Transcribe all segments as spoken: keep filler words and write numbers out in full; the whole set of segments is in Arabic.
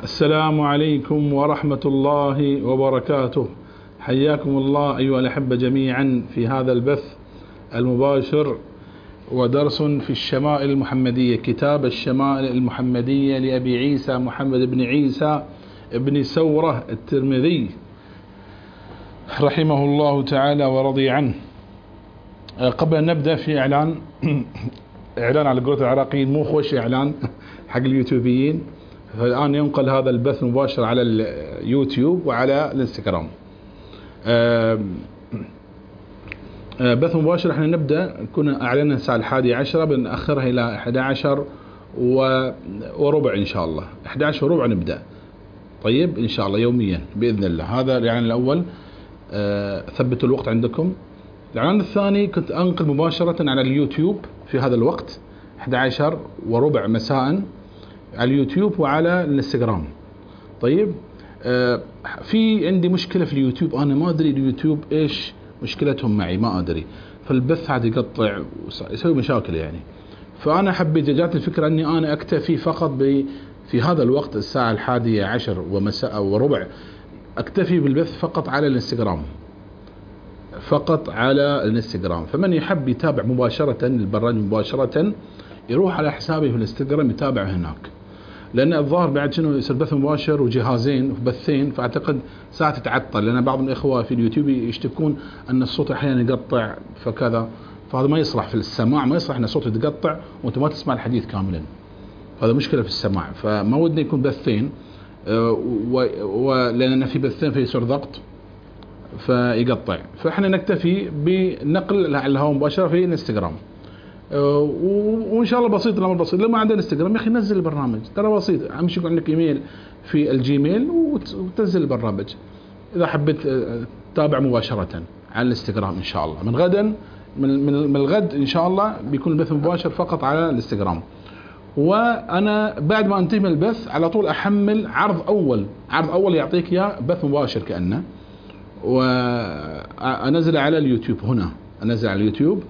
السلام عليكم ورحمة الله وبركاته. حياكم الله أيها الأحبة جميعا في هذا البث المباشر ودرس في الشمائل المحمدية، كتاب الشمائل المحمدية لأبي عيسى محمد بن عيسى بن سورة الترمذي رحمه الله تعالى ورضي عنه. قبل أن نبدأ في إعلان إعلان على قولة العراقيين، مو خوش إعلان حق اليوتيوبيين. فالآن ينقل هذا البث مباشر على اليوتيوب وعلى الانستغرام. بث مباشر احنا نبدأ، كنا أعلنا الساعة الحادية عشرة، بنأخرها إلى أحد عشر وربع إن شاء الله. أحد عشر وربع نبدأ، طيب إن شاء الله يوميا بإذن الله. هذا الإعلان الأول، ثبتوا الوقت عندكم. الإعلان الثاني كنت أنقل مباشرة على اليوتيوب في هذا الوقت أحد عشر وربع مساء على اليوتيوب وعلى الانستغرام. طيب آه في عندي مشكلة في اليوتيوب، أنا ما أدري اليوتيوب إيش مشكلتهم معي، ما أدري. فالبث عاد يقطع ويسوي مشاكل يعني. فأنا حبيت، جات الفكرة أني أنا أكتفي فقط ب في هذا الوقت الساعة الحادية عشر ومساء وربع، أكتفي بالبث فقط على الانستغرام، فقط على الانستغرام. فمن يحب يتابع مباشرة البرنامج مباشرة يروح على حسابي في الانستغرام يتابع هناك، لأن الظاهر بعد شنو يصير بث مباشر وجهازين وبثين، فأعتقد ساعة تتعطل، لأن بعض الإخوة في اليوتيوب يشتكون أن الصوت أحيانا يقطع فكذا. فهذا ما يصلح في السماع، ما يصلح أن الصوت يتقطع وأنت ما تسمع الحديث كاملا، هذا مشكلة في السماع. فما ودنا يكون بثين، ولأن في بثين فيصير ضغط فيقطع. فإحنا نكتفي بنقل على الهواء مباشرة في الانستغرام، وان شاء الله بسيط الامر بسيط. لما عندنا انستغرام يا اخي نزل البرنامج، ترى بسيط، اهم شيء يكون عندك ايميل في الجيميل وتنزل البرنامج اذا حبيت تتابع مباشره على الانستغرام. ان شاء الله من غدا، من من الغد ان شاء الله بيكون البث مباشر فقط على الانستغرام. وانا بعد ما انتهي من البث على طول احمل عرض اول، عرض اول يعطيك اياه بث مباشر كانه، وانزل على اليوتيوب. هنا انزل على اليوتيوب،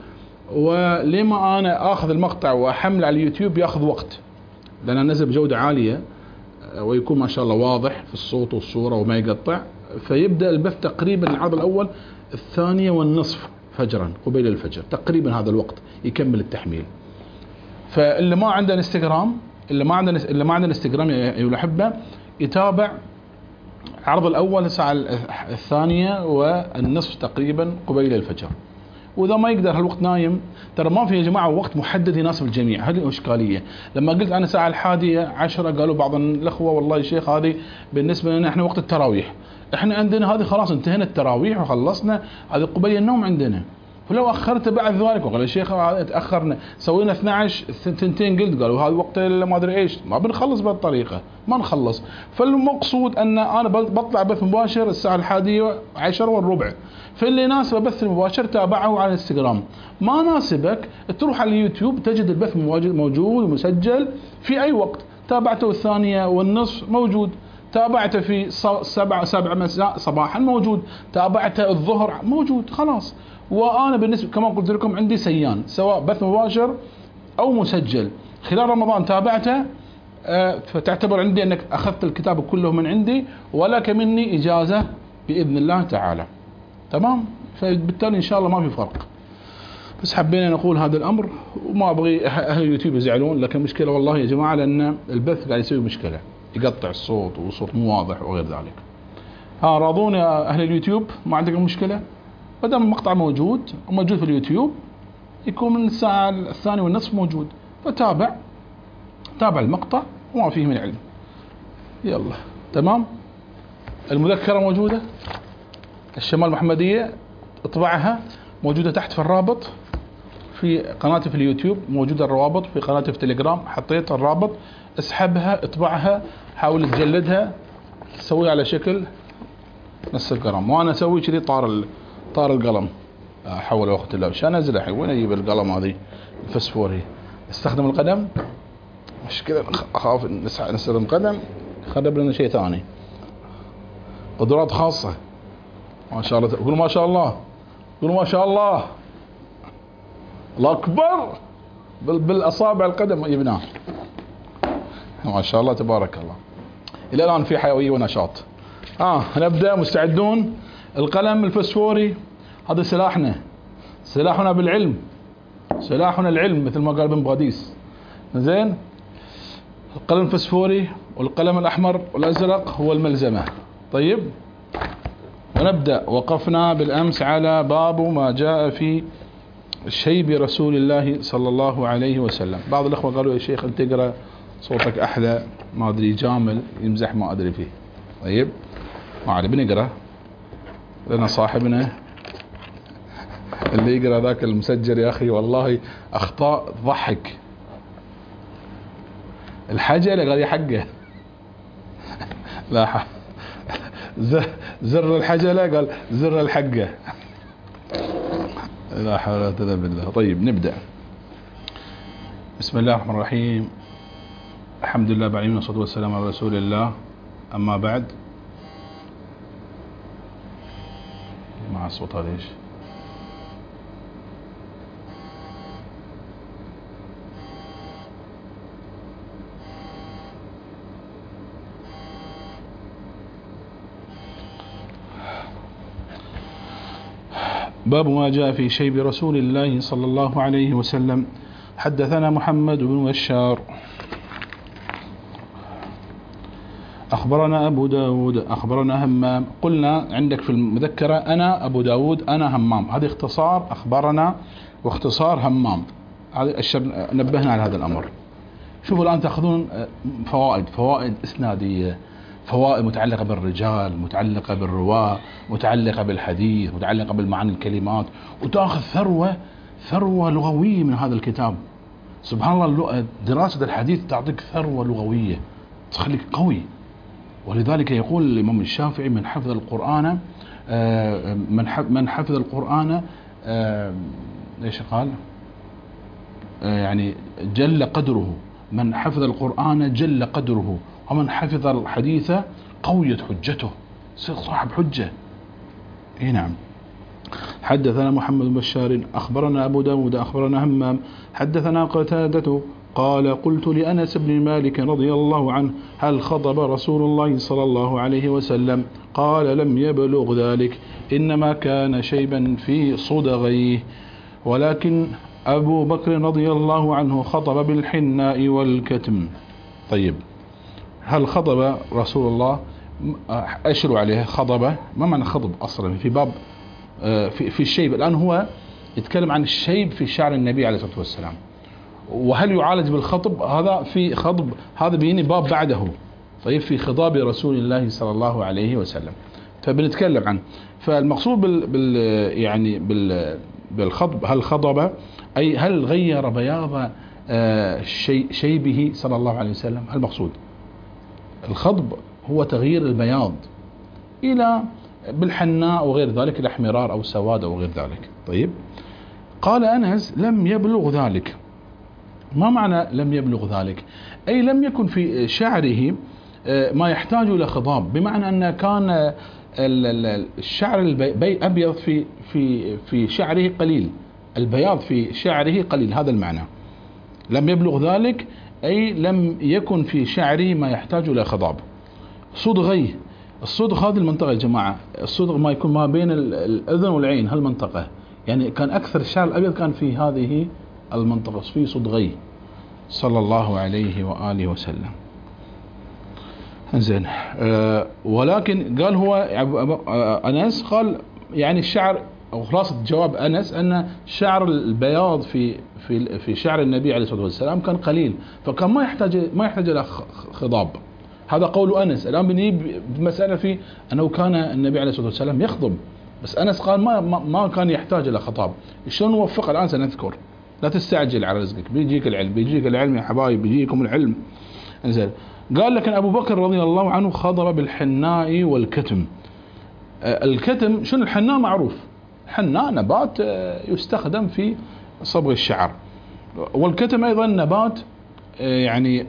ولما أنا أخذ المقطع وأحمل على اليوتيوب يأخذ وقت، لأن أنزل بجودة عالية ويكون ما شاء الله واضح في الصوت والصورة وما يقطع. فيبدأ البث تقريبا العرض الأول الثانية والنصف فجرا، قبيل الفجر تقريبا، هذا الوقت يكمل التحميل. فاللي ما عنده انستغرام، اللي ما عنده اللي ما عنده انستغرام يا الأحبة يتابع العرض الأول الساعة الثانية والنصف تقريبا قبيل الفجر. وإذا ما يقدر هالوقت نايم، ترى ما في يا جماعة وقت محدد يناسب الجميع، هذه الإشكالية. لما قلت أنا ساعة الحادية عشرة قالوا بعض الأخوة والله يا شيخ هذه بالنسبة لنا إحنا وقت التراويح، إحنا عندنا هذه خلاص انتهينا التراويح وخلصنا، هذه قبيل النوم عندنا. فلو أخرت بعد ذلك وقال يا شيخ تأخرنا سوينا اثني عشر ثنتين، قلت قالوا هذا وقت ما أدري إيش، ما بنخلص بهالطريقة، ما نخلص. فالمقصود أن أنا بطلع بث مباشر الساعة الحادية عشر والربع، فاللي يناسبه بث المباشر تابعه على الانستغرام. ما ناسبك تروح على اليوتيوب تجد البث موجود ومسجل في أي وقت. تابعته الثانية والنصف موجود، تابعته في سبعة سبعة مساء صباحا موجود، تابعته الظهر موجود، خلاص. وأنا بالنسبة كما قلت لكم عندي سيان، سواء بث مباشر أو مسجل. خلال رمضان تابعته، فتعتبر عندي أنك أخذت الكتاب كله من عندي، ولك مني إجازة بإذن الله تعالى، تمام. فبالتالي إن شاء الله ما في فرق. بس حبينا نقول هذا الأمر، وما أبغي أهل اليوتيوب يزعلون، لكن مشكلة والله يا جماعة، لأن البث قاعد يسوي مشكلة، يقطع الصوت والصوت مو واضح وغير ذلك. ها راضون يا أهل اليوتيوب؟ ما عندكم مشكلة؟ بدل المقطع موجود وموجود في اليوتيوب، يكون من الساعة الثانية والنصف موجود، فتابع تابع المقطع وما فيه من علم. يلا تمام. المذكرة موجودة، الشمال المحمدية اطبعها، موجودة تحت في الرابط في قناتي في اليوتيوب، موجودة الروابط في قناتي في تليجرام، حطيت الرابط، اسحبها اطبعها، حاول تجلدها، سويها على شكل نص القلم. وانا اسوي كذي طار طار القلم، احول وقت الله وش انزل الحين، وين اجيب القلم هذه الفسفوري؟ استخدم القدم، مش كذا اخاف نستخدم قدم خرب لنا شيء ثاني. قدرات خاصة ما شاء الله، قولوا ما شاء الله، قولوا ما شاء الله، الله اكبر. بالاصابع القدم جبناه، ما شاء الله تبارك الله. إلى الآن في حيوية ونشاط. آه نبدأ. مستعدون؟ القلم الفسفوري هذا سلاحنا، سلاحنا بالعلم، سلاحنا العلم مثل ما قال ابن بغديس. زين، القلم الفسفوري والقلم الأحمر والأزرق هو الملزمة. طيب، ونبدأ. وقفنا بالأمس على باب ما جاء في شيب رسول الله صلى الله عليه وسلم. بعض الأخوة قالوا يا شيخ أنت تقرأ صوتك أحلى، ما أدري جامل يمزح ما أدري فيه. طيب ما علي بنقرأ، لنا صاحبنا اللي يقرأ ذاك المسجل يا أخي والله أخطاء ضحك. الحجلة قال يا حقه لا حق. زر الحجلة قال زر الحقة. لا حول ولا قوة إلا بالله. طيب نبدأ. بسم الله الرحمن الرحيم. الحمد لله بعلمنا والصلاة والسلام على رسول الله. أما بعد، مع الصوت هذا ايش؟ باب ما جاء في شيب رسول الله صلى الله عليه وسلم. حدثنا محمد بن بشار أخبرنا أبو داود أخبرنا همام. قلنا عندك في المذكرة أنا أبو داود أنا همام، هذا اختصار أخبرنا واختصار همام. نبهنا على هذا الأمر. شوفوا الآن تأخذون فوائد فوائد إسنادية، فوائد متعلقة بالرجال، متعلقة بالرواة، متعلقة بالحديث، متعلقة بالمعاني الكلمات، وتأخذ ثروة ثروة لغوية من هذا الكتاب. سبحان الله، دراسة الحديث تعطيك ثروة لغوية تخليك قوي. ولذلك يقول الإمام الشافعي من حفظ القرآن من حفظ القرآن ايش قال؟ يعني جل قدره. من حفظ القرآن جل قدره، ومن حفظ الحديث قويت حجته، صير صاحب حجة. اي نعم. حدثنا محمد بن بشار أخبرنا أبو داود أخبرنا همام حدثنا قتادة قال قلت لأنس بن مالك رضي الله عنه هل خطب رسول الله صلى الله عليه وسلم؟ قال لم يبلغ ذلك، إنما كان شيبا في صدغيه، ولكن أبو بكر رضي الله عنه خطب بالحناء والكتم. طيب، هل خطب رسول الله؟ أشروا عليه خطب. ما معنى خطب أصلا في باب في, في الشيب؟ الآن هو يتكلم عن الشيب في شعر النبي عليه الصلاة والسلام، وهل يعالج بالخطب؟ هذا في خطب، هذا بيني باب بعده. طيب، في خطاب رسول الله صلى الله عليه وسلم فبنتكلم عنه. فالمقصود بال, بال يعني بال بالخطب، هل خطب أي هل غير بياض شي شيبه صلى الله عليه وسلم؟ المقصود الخطب هو تغيير البياض إلى بالحناء وغير ذلك إلى احمرار أو سواد أو غير ذلك. طيب، قال أنس لم يبلغ ذلك. ما معنى لم يبلغ ذلك؟ أي لم يكن في شعره ما يحتاج إلى خضاب، بمعنى أن كان الشعر البي أبيض في في في شعره قليل، البياض في شعره قليل، هذا المعنى. لم يبلغ ذلك أي لم يكن في شعره ما يحتاج إلى خضاب. صدغيه، الصدغ هذه المنطقة يا جماعة، الصدغ ما يكون ما بين الأذن والعين، هالمنطقة يعني كان أكثر الشعر الأبيض كان في هذه المنطقة، في صدغيه صلى الله عليه وآله وسلم. زين. أه ولكن قال هو أنس قال يعني الشعر، أو خلاصة جواب أنس أن شعر البياض في في في شعر النبي عليه الصلاة والسلام كان قليل، فكان ما يحتاج ما يحتاج إلى خضاب. هذا قول أنس. الآن بنجيب بمسألة في أنه كان النبي عليه الصلاة والسلام يخضب، بس أنس قال ما ما كان يحتاج إلى خطاب. شلون نوفق الآن سنذكر، لا تستعجل على رزقك، بيجيك العلم، بيجيك العلم يا حبايب، بيجيكم العلم. انزين. قال لكن أبو بكر رضي الله عنه خضب بالحناء والكتم. الكتم شنو؟ الحناء معروف، حناء نبات يستخدم في صبغ الشعر، والكتم أيضا نبات يعني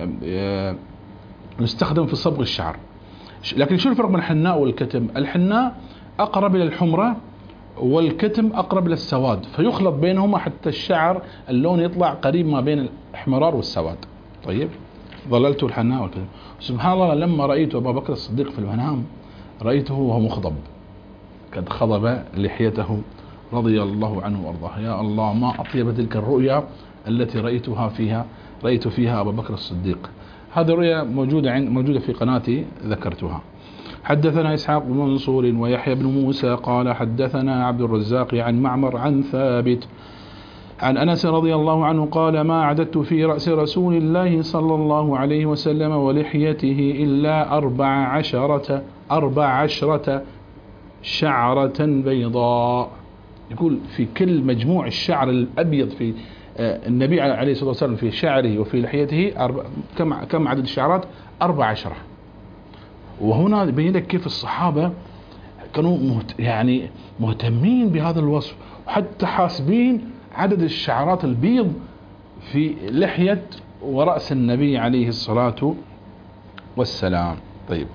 يستخدم في صبغ الشعر. لكن شو الفرق بين الحناء والكتم؟ الحناء أقرب إلى الحمرة والكتم أقرب إلى السواد، فيخلط بينهما حتى الشعر اللون يطلع قريب ما بين الاحمرار والسواد. طيب، ظللت الحناء والكذب. سبحان الله لما رأيت أبا بكر الصديق في المنام رأيته وهو مخضب قد خضب لحيته رضي الله عنه وارضاه. يا الله ما أطيب تلك الرؤيا التي رأيتها فيها رأيت فيها أبا بكر الصديق. هذه الرؤيا موجودة عند موجودة في قناتي ذكرتها. حدثنا إسحاق بن منصور ويحيى بن موسى قال حدثنا عبد الرزاق عن معمر عن ثابت عن أنس رضي الله عنه قال ما عددت في رأس رسول الله صلى الله عليه وسلم ولحيته إلا أربع عشرة أربع عشرة شعرة بيضاء. يقول في كل مجموع الشعر الأبيض في النبي عليه الصلاة والسلام في شعره وفي لحيته كم كم عدد الشعرات؟ أربع عشرة. وهنا يبين لك كيف الصحابة كانوا مهت يعني مهتمين بهذا الوصف وحتى حاسبين عدد الشعرات البيض في لحية ورأس النبي عليه الصلاة والسلام. طيب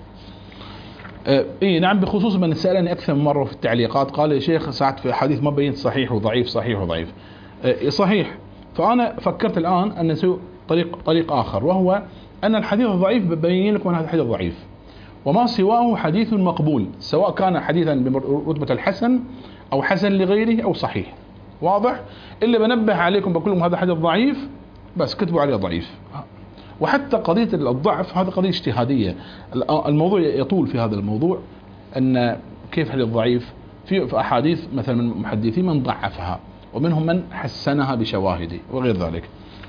آه إيه نعم، بخصوص من سألني أكثر من مرة في التعليقات قال يا شيخ ساعات في حديث ما بين صحيح وضعيف صحيح وضعيف. آه صحيح. فأنا فكرت الآن أن نسوي طريق طريق آخر، وهو أن الحديث الضعيف ببين لكم أن هذا الحديث ضعيف وما سواه حديث مقبول، سواء كان حديثا برتبة الحسن أو حسن لغيره أو صحيح. واضح؟ اللي بنبه عليكم بقول لكم هذا حديث ضعيف بس كتبوا عليه ضعيف. وحتى قضية الضعف هذا قضية اجتهادية، الموضوع يطول في هذا الموضوع أن كيف حديث ضعيف في أحاديث مثلا من المحدثين من ضعفها ومنهم من حسنها بشواهده وغير ذلك.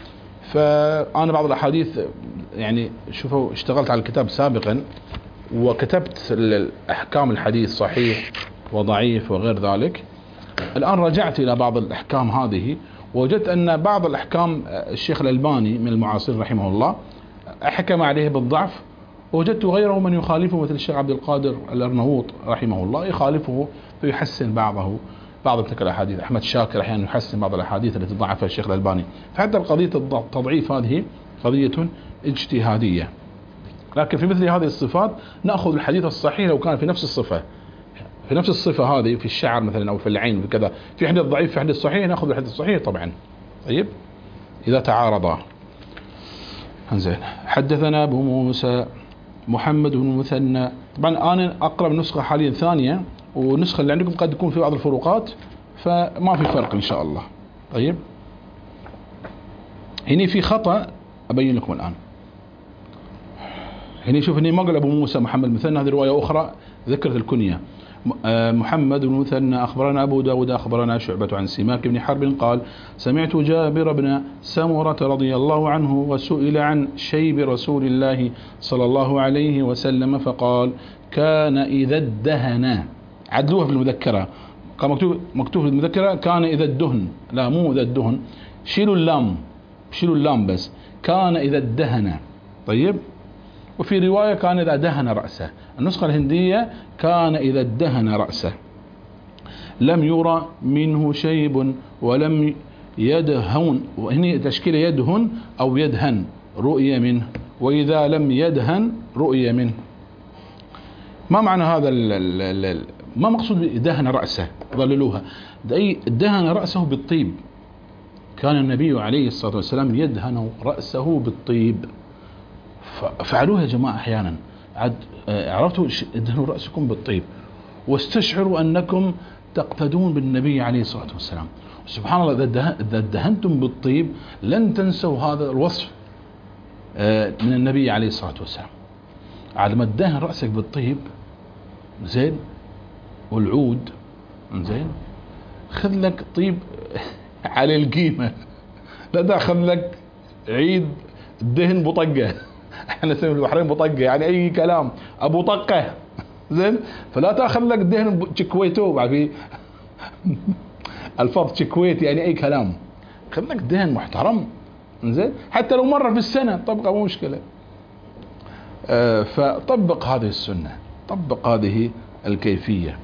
فأنا بعض الأحاديث يعني شوفوا اشتغلت على الكتاب سابقا وكتبت الأحكام الحديث صحيح وضعيف وغير ذلك. الآن رجعت إلى بعض الأحكام هذه ووجدت أن بعض الأحكام الشيخ الألباني من المعاصرين رحمه الله حكم عليه بالضعف، ووجدت غيره من يخالفه مثل الشيخ عبد القادر الأرنووط رحمه الله يخالفه فيحسن بعضه بعض تلك الأحاديث. أحمد شاكر أحيانا يحسن بعض الأحاديث التي ضعفها الشيخ الألباني. فحتى قضية التضعيف هذه قضية اجتهادية، لكن في مثل هذه الصفات نأخذ الحديث الصحيح لو كان في نفس الصفة في نفس الصفة هذه في الشعر مثلا أو في العين وكذا، في حديث ضعيف في حديث صحيح نأخذ الحديث الصحيح طبعا. طيب إذا تعارضا. زين. حدثنا أبو موسى محمد بن المثنى. طبعا أنا أقرب نسخة حاليا ثانية، والنسخة اللي عندكم قد يكون في بعض الفروقات فما في فرق إن شاء الله. طيب هنا في خطأ أبين لكم الآن. هنا شوف هنا ما قال أبو موسى محمد المثنى، هذه رواية أخرى ذكرت الكنية. محمد بن المثنى أخبرنا أبو داود أخبرنا شعبة عن سماك بن حرب قال سمعت جابر بن سمرة رضي الله عنه وسئل عن شيب رسول الله صلى الله عليه وسلم فقال كان إذا ادهن، عدلوها في المذكرة، كان مكتوب مكتوب في المذكرة كان إذا الدهن، لا مو إذا الدهن، شيلوا اللام شيلوا اللام بس، كان إذا ادهن. طيب وفي رواية كان إذا دهن رأسه. النسخة الهندية كان إذا ادهن رأسه لم يرى منه شيب ولم يدهن، وهنا تشكيل يدهن أو يدهن رؤية منه، وإذا لم يدهن رؤية منه. ما معنى هذا ال ال ال ما مقصود دهن رأسه؟ ضللوها. دهن رأسه بالطيب، كان النبي عليه الصلاة والسلام يدهن رأسه بالطيب. فعلوها يا جماعة أحيانا عد عرفتوا ادهنوا رأسكم بالطيب واستشعروا أنكم تقتدون بالنبي عليه الصلاة والسلام. سبحان الله إذا دهنتم بالطيب لن تنسوا هذا الوصف من النبي عليه الصلاة والسلام. على ما تدهن رأسك بالطيب زين والعود زين، خذ لك طيب على القيمة، لا تاخذ لك عيد دهن بطقة، احنا نسمي البحرين بطقة يعني اي كلام ابو طقة زين، فلا تاخذ لك دهن تشكويتو في الفاظ تشكويت يعني اي كلام، خذ لك دهن محترم زين، حتى لو مرة في السنة طبقة مو مشكلة. اه فطبق هذه السنة، طبق هذه الكيفية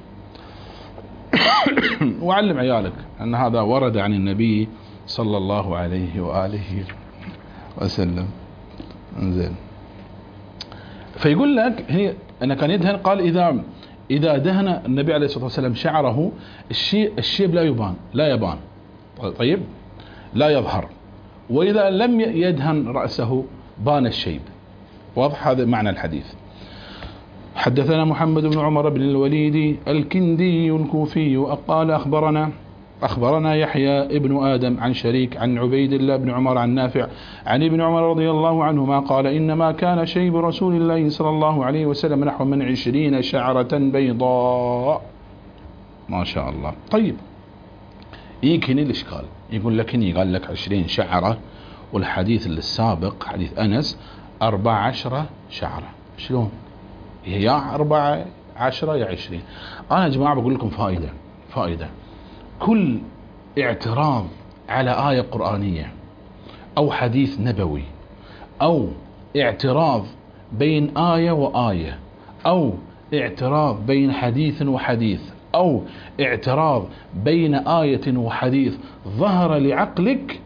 وعلم عيالك ان هذا ورد عن النبي صلى الله عليه وآله وسلم زين. فيقول لك هي أنه كان يدهن، قال إذا إذا دهن النبي عليه الصلاة والسلام شعره الشيء الشيب لا يبان لا يبان طيب لا يظهر، وإذا لم يدهن رأسه بان الشيب. واضح هذا معنى الحديث. حدثنا محمد بن عمر بن الوليد الكندي الكوفي قال أخبرنا أخبرنا يحيى ابن آدم عن شريك عن عبيد الله بن عمر عن نافع عن ابن عمر رضي الله عنهما قال إنما كان شيب رسول الله صلى الله عليه وسلم نحو من عشرين شعرة بيضاء. ما شاء الله. طيب يمكن الإشكال يقول لك إني قال لك عشرين شعرة والحديث السابق حديث أنس أربع عشرة شعرة، شلون؟ يا أربعة عشرة يا عشرين. أنا يا جماعة بقول لكم فائدة فائدة كل اعتراض على آية قرآنية أو حديث نبوي أو اعتراض بين آية وآية أو اعتراض بين حديث وحديث أو اعتراض بين آية وحديث ظهر لعقلك،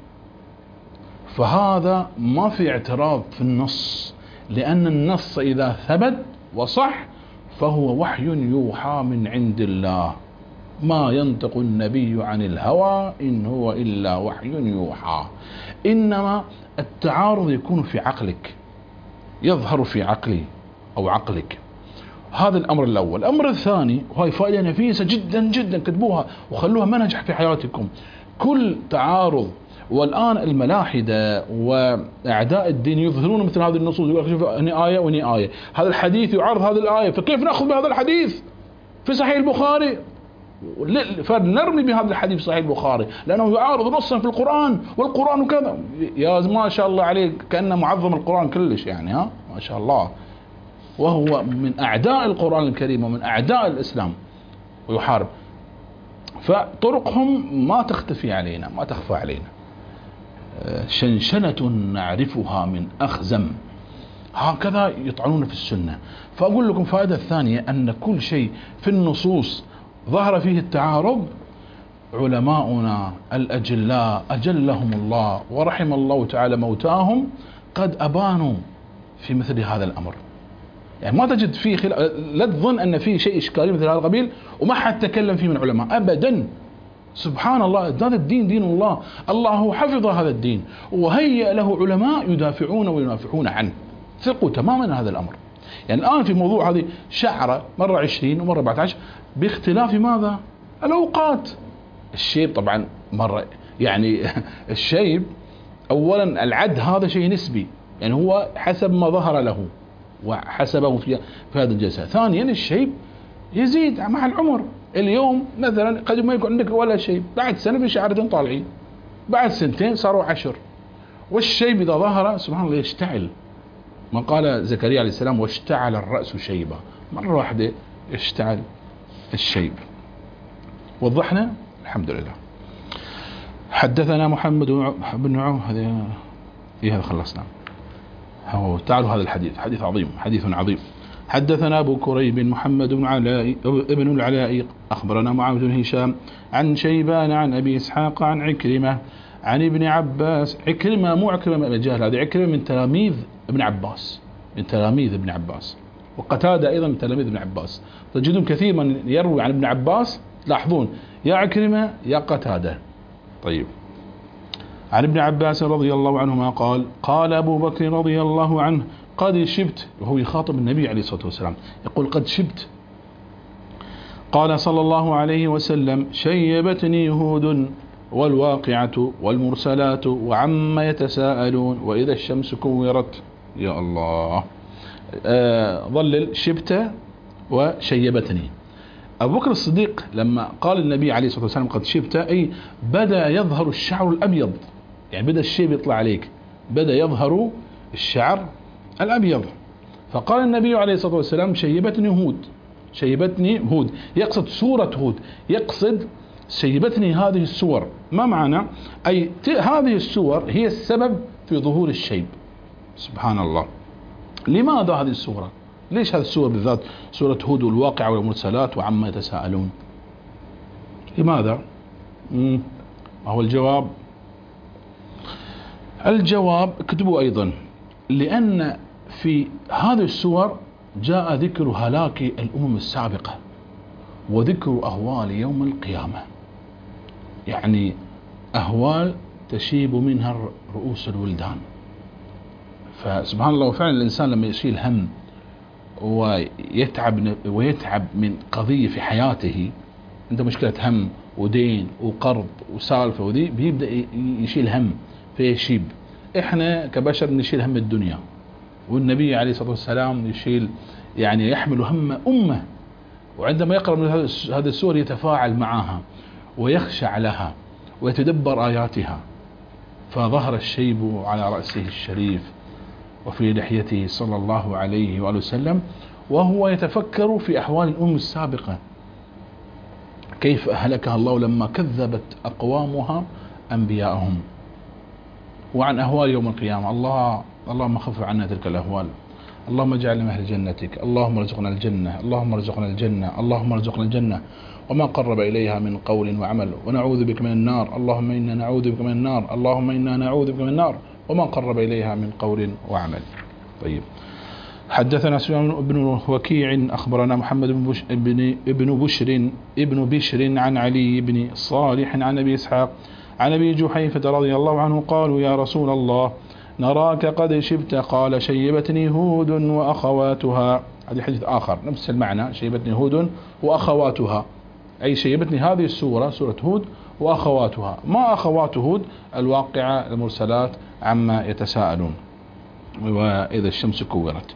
فهذا ما في اعتراض في النص، لأن النص إذا ثبت وصح فهو وحي يوحى من عند الله، ما ينطق النبي عن الهوى إن هو إلا وحي يوحى. إنما التعارض يكون في عقلك، يظهر في عقلي أو عقلك. هذا الأمر الأول. الأمر الثاني وهي فائدة نفيسة جدا جدا، كتبوها وخلوها منهج في حياتكم. كل تعارض، والآن الملاحدة وأعداء الدين يظهرون مثل هذه النصوص، يقول شوف هني آية وهني آية، هذا الحديث يعارض هذه الآية، فكيف نأخذ بهذا الحديث في صحيح البخاري فنرمي بهذا الحديث في صحيح البخاري لأنه يعارض نصا في القرآن والقرآن كذا؟ يا ما شاء الله عليك، كأنه معظم القرآن كلش يعني، ها ما شاء الله. وهو من أعداء القرآن الكريم ومن أعداء الإسلام ويحارب. فطرقهم ما تختفي علينا، ما تخفى علينا. شنشنة نعرفها من أخزم، هكذا يطعنون في السنة. فأقول لكم فائدة الثانية أن كل شيء في النصوص ظهر فيه التعارض، علماؤنا الأجلاء أجلهم الله ورحم الله تعالى موتاهم قد أبانوا في مثل هذا الأمر. يعني ما تجد فيه خل... لا تظن أن فيه شيء إشكالي مثل هذا القبيل وما حد تكلم فيه من علماء أبدا. سبحان الله، هذا الدين دين الله، الله حفظ هذا الدين وهيأ له علماء يدافعون وينافحون عنه. ثقوا تماما هذا الأمر. يعني الآن في موضوع هذه شعرة مرة عشرين ومرة أربعة عشر باختلاف ماذا؟ الأوقات. الشيب طبعا مرة يعني الشيب أولا العد هذا شيء نسبي، يعني هو حسب ما ظهر له وحسبه في في هذا الجلسة. ثانيا الشيب يزيد مع العمر. اليوم مثلا قد ما يكون عندك ولا شيء، بعد سنة في شعرتين طالعين، بعد سنتين صاروا عشر. والشيب إذا ظهر سبحان الله يشتعل، ما قال زكريا عليه السلام واشتعل الرأس شيبة، مرة واحدة يشتعل الشيب. وضحنا الحمد لله. حدثنا محمد بن عمر، هذا إيه هذا خلصنا. هو تعالوا هذا الحديث حديث عظيم، حديث عظيم. حدثنا أبو كريب محمد بن علاء ابن العلاء أخبرنا معاذ بن هشام عن شيبان عن أبي إسحاق عن عكرمة عن ابن عباس. عكرمة مو عكرمة من الجهل، هذا عكرمة من تلاميذ ابن عباس، من تلاميذ ابن عباس. وقتادة أيضا من تلاميذ ابن عباس. تجدون كثير من يروي عن ابن عباس لاحظون يا عكرمة يا قتادة. طيب. عن ابن عباس رضي الله عنهما قال قال أبو بكر رضي الله عنه قد شبت، وهو يخاطب النبي عليه الصلاة والسلام يقول قد شبت. قال صلى الله عليه وسلم شيبتني هود والواقعة والمرسلات وعما يتساءلون وإذا الشمس كورت. يا الله. آه ظلل شبت وشيبتني. أبو بكر الصديق لما قال النبي عليه الصلاة والسلام قد شبت، أي بدأ يظهر الشعر الأبيض، يعني بدأ الشيب يطلع عليك، بدأ يظهر الشعر الأبيض. فقال النبي عليه الصلاة والسلام شيبتني هود، شيبتني هود، يقصد سورة هود، يقصد شيبتني هذه السور. ما معنى؟ أي هذه السور هي السبب في ظهور الشيب. سبحان الله. لماذا هذه السورة؟ ليش هذه السورة بالذات سورة هود والواقعة والمرسلات وعما يتساءلون؟ لماذا؟ ما هو الجواب؟ الجواب اكتبوا أيضا لأن في هذه السور جاء ذكر هلاك الأمم السابقة وذكر أهوال يوم القيامة، يعني أهوال تشيب منها رؤوس الولدان، فسبحان الله، وفعلا الإنسان لما يشيل هم ويتعب ويتعب من قضية في حياته، عنده مشكلة هم ودين وقرض وسالفة وذي، بيبدأ يشيل هم فيشيب. احنا كبشر نشيل هم الدنيا، والنبي عليه الصلاة والسلام يشيل يعني يحمل هم أمة، وعندما يقرأ من هذا السور يتفاعل معها ويخشع لها ويتدبر آياتها. فظهر الشيب على رأسه الشريف وفي لحيته صلى الله عليه وآله وسلم، وهو يتفكر في أحوال الأم السابقة، كيف أهلكها الله لما كذبت أقوامها أنبياءهم، وعن أهوال يوم القيامة. الله اللهم خفف عنا تلك الأهوال، اللهم اجعلنا من أهل جنتك، اللهم ارزقنا الجنة، اللهم ارزقنا الجنة، اللهم ارزقنا الجنة وما قرب إليها من قول وعمل، ونعوذ بك من النار، اللهم إنا نعوذ بك من النار، اللهم إنا نعوذ بك من النار وما قرب إليها من قول وعمل. طيب، حدثنا سفيان بن وكيع أخبرنا محمد بن بش ابن ابن بشر ابن بشر عن علي بن صالح عن أبي إسحاق عن أبي جحيفة رضي الله عنه قالوا يا رسول الله نراك قد شبت، قال شيبتني هود وأخواتها. هذا حديث آخر نفس المعنى، شيبتني هود وأخواتها، أي شيبتني هذه السورة سورة هود وأخواتها. ما أخوات هود؟ الواقعة، المرسلات، عما يتساءلون، وإذا الشمس كورت.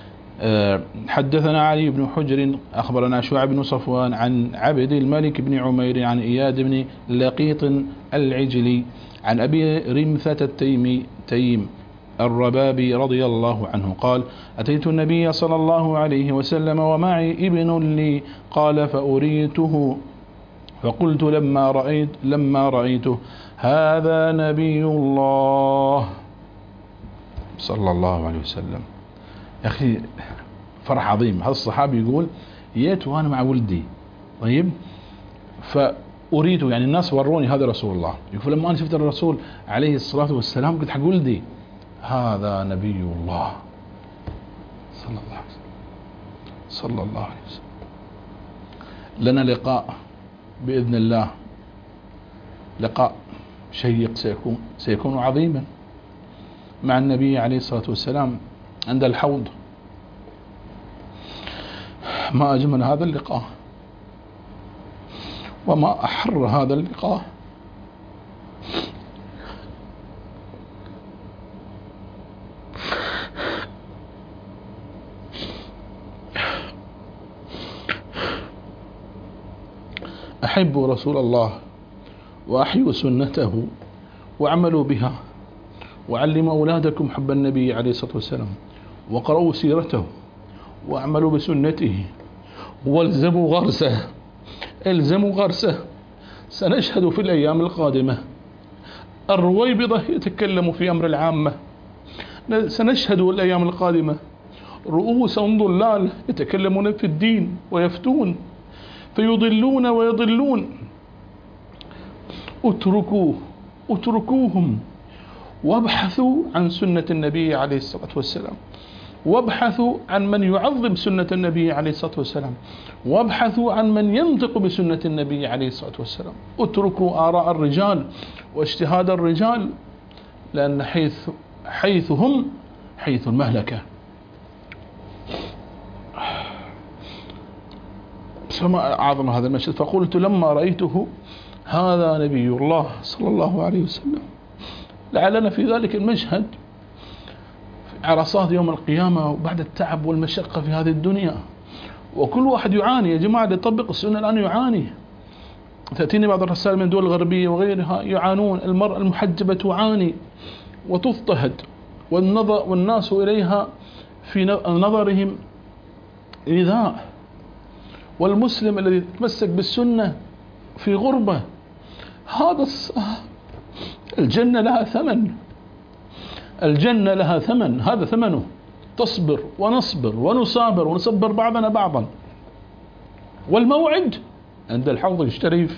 حدثنا علي بن حجر أخبرنا شعيب بن صفوان عن عبد الملك بن عمير عن إياد بن لقيط العجلي عن أبي رمثة التيمي تيم الربابي رضي الله عنه قال أتيت النبي صلى الله عليه وسلم ومعي ابن لي، قال فأريته فقلت لما رأيت لما رأيته هذا نبي الله صلى الله عليه وسلم. يا أخي فرح عظيم. هذا الصحابي يقول جيت وأنا مع ولدي، طيب، فأريته يعني الناس وروني هذا رسول الله. يقول لما أنا شفت الرسول عليه الصلاة والسلام قلت حق ولدي هذا نبي الله صلى الله عليه وسلم صلى الله عليه وسلم. لنا لقاء بإذن الله، لقاء شيق سيكون سيكون عظيما مع النبي عليه الصلاة والسلام عند الحوض. ما أجمل هذا اللقاء وما أحر هذا اللقاء. أحبوا رسول الله وأحيوا سنته واعملوا بها، وعلموا أولادكم حب النبي عليه الصلاة والسلام، وقرأوا سيرته واعملوا بسنته، والزموا غرسه الزموا غرسه. سنشهد في الأيام القادمة الرويبضة يتكلم في أمر العامة، سنشهد الأيام القادمة رؤوسا ضلال يتكلمون في الدين ويفتون فيضلون ويضلون. اتركوه اتركوهم وابحثوا عن سنة النبي عليه الصلاة والسلام، وابحثوا عن من يعظم سنة النبي عليه الصلاة والسلام، وابحثوا عن من ينطق بسنة النبي عليه الصلاة والسلام. اتركوا آراء الرجال واجتهاد الرجال، لأن حيث حيث هم حيث المهلكة. فما أعظم هذا المشهد. فقلت لما رأيته هذا نبي الله صلى الله عليه وسلم. لعلنا في ذلك المشهد في عرصات يوم القيامة وبعد التعب والمشقة في هذه الدنيا، وكل واحد يعاني يا جماعة اللي يطبق السنة الآن يعاني. تأتيني بعض الرسائل من الدول الغربية وغيرها يعانون. المرأة المحجبة تعاني وتضطهد، والنظر والناس إليها في نظرهم إيذاء، والمسلم الذي يتمسك بالسنة في غربة. هذا الجنة لها ثمن، الجنة لها ثمن، هذا ثمنه. تصبر ونصبر ونصابر ونصبر بعضنا بعضا، والموعد عند الحوض الشريف.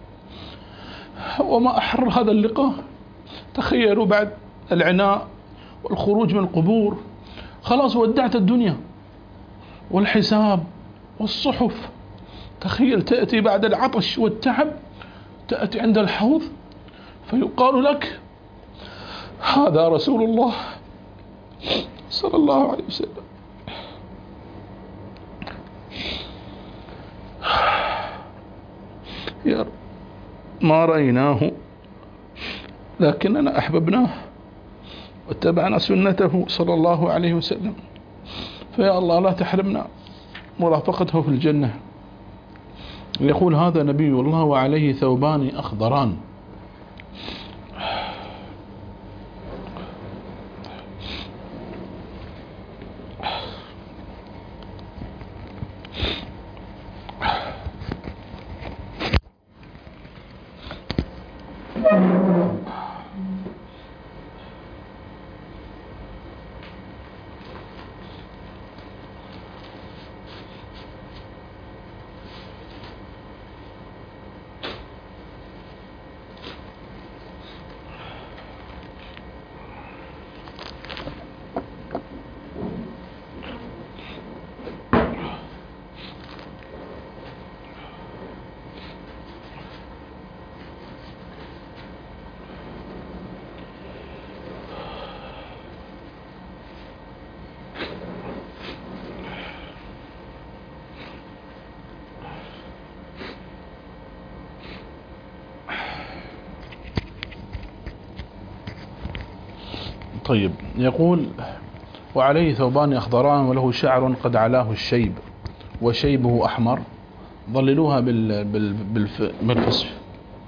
وما أحر هذا اللقاء. تخيلوا بعد العناء والخروج من القبور، خلاص ودعت الدنيا والحساب والصحف. تخيل تأتي بعد العطش والتعب، تأتي عند الحوض فيقال لك هذا رسول الله صلى الله عليه وسلم. يا رب ما رأيناه لكننا أحببناه واتبعنا سنته صلى الله عليه وسلم، فيا الله لا تحرمنا مرافقته في الجنة. يقول هذا نبي الله وعليه ثوبان أخضران. طيب، يقول وعليه ثوبان أخضران وله شعر قد علاه الشيب وشيبه أحمر، ظللوها بال بال بالف بالفصف.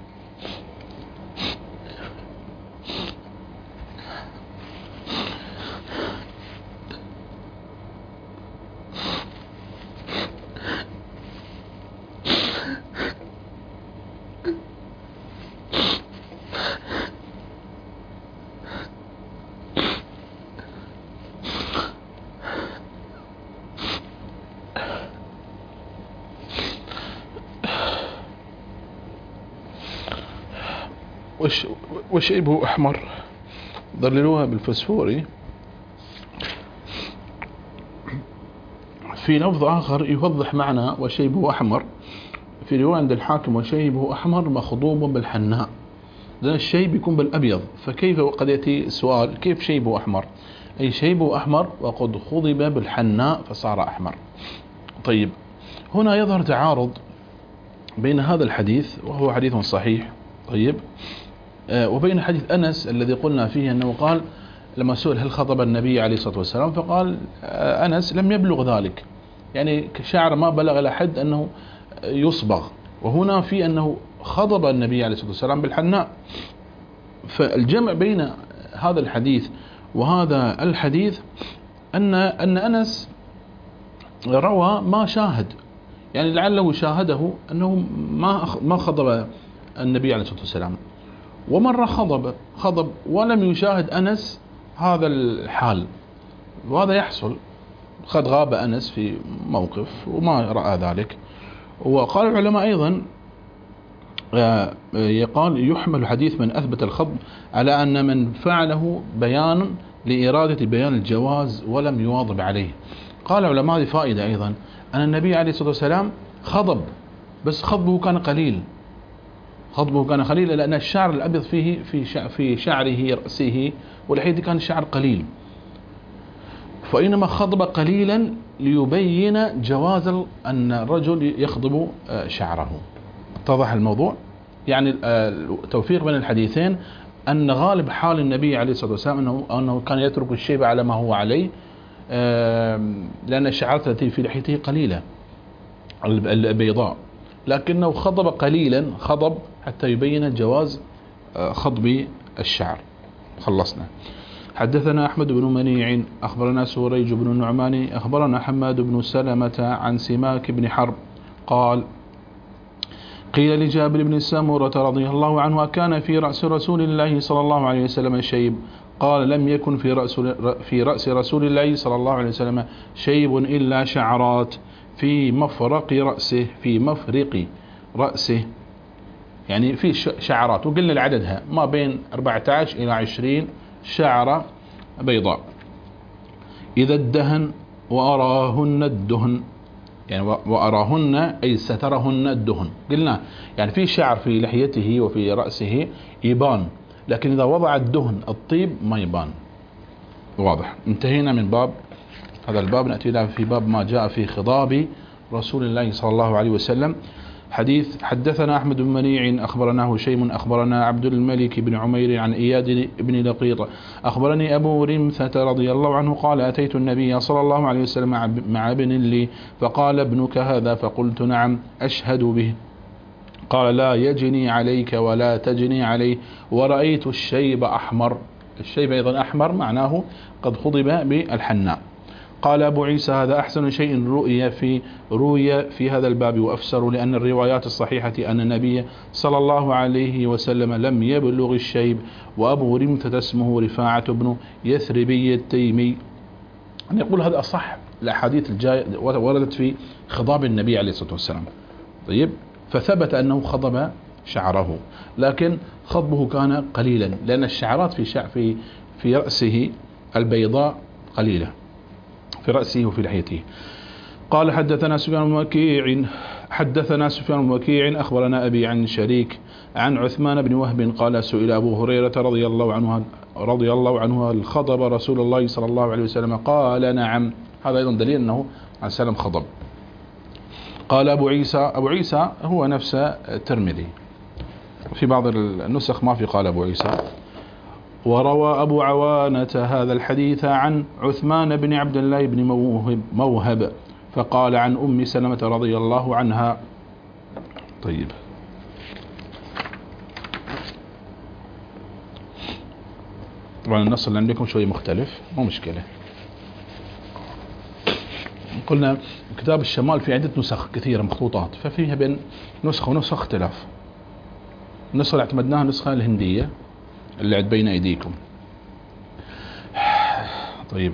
وشيبه أحمر ظللوها بالفسفوري. في لفظ آخر يوضح معنى وشيبه أحمر في رواية عند الحاكم وشيبه أحمر مخضوب بالحناء، لأن الشيب يكون بالأبيض، فكيف وقد يأتي السؤال كيف شيبه أحمر؟ أي شيبه أحمر وقد خضب بالحناء فصار أحمر. طيب، هنا يظهر تعارض بين هذا الحديث وهو حديث صحيح طيب وبين حديث أنس الذي قلنا فيه أنه قال لما سئل هل خطب النبي عليه الصلاة والسلام فقال أنس لم يبلغ ذلك، يعني شعر ما بلغ لحد أنه يصبغ، وهنا في أنه خطب النبي عليه الصلاة والسلام بالحناء. فالجمع بين هذا الحديث وهذا الحديث أن أن أنس روى ما شاهد، يعني لعله شاهده أنه ما ما خطب النبي عليه الصلاة والسلام، ومرة خضب خضب ولم يشاهد أنس هذا الحال، وهذا يحصل، قد غاب أنس في موقف وما رأى ذلك. وقال العلماء أيضا يقال يحمل حديث من أثبت الخضب على أن من فعله بيان لإرادة بيان الجواز ولم يواظب عليه. قال العلماء هذه فائدة أيضا أن النبي عليه الصلاة والسلام خضب، بس خضبه كان قليل، خضبه كان قليلا لأن الشعر الأبيض فيه في في شعره رأسه ولحيته كان شعر قليل، فإنما خضب قليلا ليبين جواز أن الرجل يخضب شعره. اتضح الموضوع؟ يعني التوفيق بين الحديثين أن غالب حال النبي عليه الصلاة والسلام أنه, أنه كان يترك الشيب على ما هو عليه، لأن الشعرات التي في لحيته قليلة البيضاء، لكنه خضب قليلا، خضب حتى يبين جواز خضب الشعر. خلصنا. حدثنا أحمد بن منيع أخبرنا سوريج بن النعمان أخبرنا حماد بن سلمة عن سماك بن حرب قال قيل لجابر بن سمرة رضي الله عنه أكان في رأس رسول الله صلى الله عليه وسلم شيب؟ قال لم يكن في رأس, في رأس رسول الله صلى الله عليه وسلم شيب إلا شعرات في مفرق رأسه، في مفرق رأسه يعني في شعرات، وقلنا العددها ما بين أربعة عشر إلى عشرين شعرة بيضاء. إذا الدهن وأراهن الدهن، يعني وأراهن أي سترهن الدهن، قلنا يعني في شعر في لحيته وفي رأسه يبان، لكن إذا وضع الدهن الطيب ما يبان. واضح. انتهينا من باب هذا الباب، نأتي له في باب ما جاء في خضاب رسول الله صلى الله عليه وسلم. حديث حدثنا أحمد بن منيع أخبرنا هشيم أخبرنا عبد الملك بن عمير عن إياد بن لقيط أخبرني أبو رمثة رضي الله عنه قال أتيت النبي صلى الله عليه وسلم مع ابن لي فقال ابنك هذا؟ فقلت نعم أشهد به. قال لا يجني عليك ولا تجني عليه، ورأيت الشيب أحمر. الشيب أيضا أحمر معناه قد خضب بالحناء. قال أبو عيسى هذا أحسن شيء رؤي في روي في هذا الباب وأفسر، لأن الروايات الصحيحة أن النبي صلى الله عليه وسلم لم يبلغ الشيب. وأبو رمثة اسمه رفاعة بن يثربي التيمي. يقول هذا أصح الأحاديث الجاية وردت في خضاب النبي عليه الصلاة والسلام. طيب، فثبت أنه خضب شعره، لكن خضبه كان قليلا لأن الشعرات في شع في في رأسه البيضاء قليلة، في رأسه وفي لحيته. قال حدثنا سفيان بن وكيع حدثنا سفيان بن وكيع أخبرنا أبي عن شريك عن عثمان بن وهب قال سئل أبو هريرة رضي الله عنه رضي الله عنه هل خضب رسول الله صلى الله عليه وسلم؟ قال نعم. هذا أيضا دليل أنه عليه السلام خضب. قال أبو عيسى أبو عيسى هو نفس الترمذي، في بعض النسخ ما في قال أبو عيسى. وروى أبو عوانة هذا الحديث عن عثمان بن عبد الله بن موهب, موهب فقال عن أم سلمة رضي الله عنها. طيب، طبعا النص اللي عندكم شوي مختلف، مو مشكلة. قلنا كتاب الشمال في عدة نسخ كثيرة مخطوطات، ففيها بين نسخة ونسخة اختلاف. النسخة اللي اعتمدناها النسخة الهندية اللي عند بين أيديكم. طيب،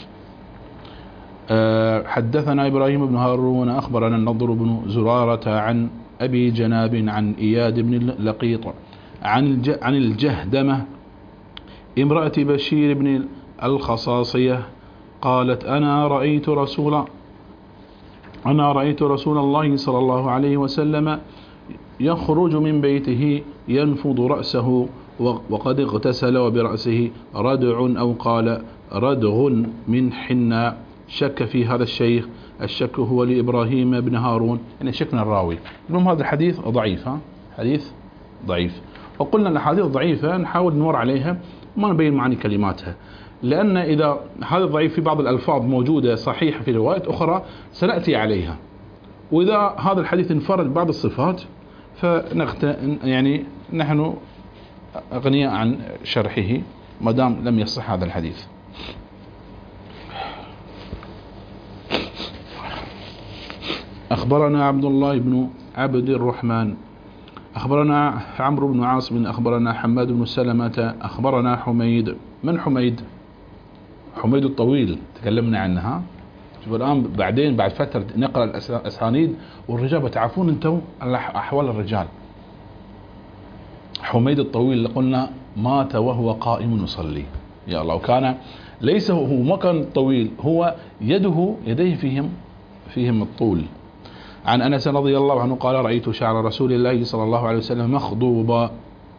أه حدثنا إبراهيم بن هارون أخبرنا النضر بن زرارة عن أبي جناب عن إياد بن لقيط عن عن الجهدمة امرأة بشير بن الخصاصية قالت أنا رأيت رسول أنا رأيت رسول الله صلى الله عليه وسلم يخرج من بيته ينفض رأسه وقد اغتسل وبرأسه ردع أو قال ردغ من حناء. شك في هذا الشيخ، الشك هو لإبراهيم بن هارون، يعني شك من الراوي. المهم هذا الحديث ضعيف، ها حديث ضعيف. وقلنا أن الحديث ضعيفة نحاول نمر عليها ما نبين معاني كلماتها، لأن إذا هذا الضعيف في بعض الألفاظ موجودة صحيحة في روايات أخرى سنأتي عليها، وإذا هذا الحديث انفرد بعض الصفات فنخت يعني نحن أغنياء عن شرحه ما دام لم يصح هذا الحديث. أخبرنا عبد الله بن عبد الرحمن أخبرنا عمرو بن عاصم أخبرنا حماد بن سلمة أخبرنا حميد. من حميد؟ حميد الطويل تكلمنا عنها. شوف الآن بعدين بعد فترة نقرأ الأسانيد والرجال بتعرفون أنتم أحوال الرجال. حميد الطويل اللي قلنا مات وهو قائم يصلي، يا الله. وكان ليس هو ما كان طويل، هو يده يديه فيهم فيهم الطول. عن أنس رضي الله عنه قال رأيت شعر رسول الله صلى الله عليه وسلم مخضوبا.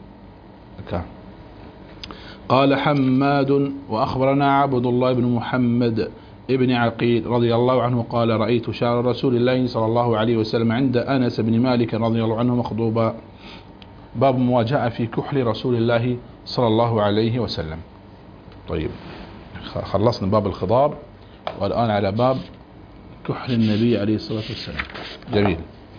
قال حماد وأخبرنا عبد الله بن محمد ابن عقيل رضي الله عنه قال رأيت شعر رسول الله صلى الله عليه وسلم عند أنس بن مالك رضي الله عنه مخضوبا. باب ما جاء في كحل رسول الله صلى الله عليه وسلم. طيب، خلصنا باب الخضاب والآن على باب كحل النبي عليه الصلاة والسلام. جميل.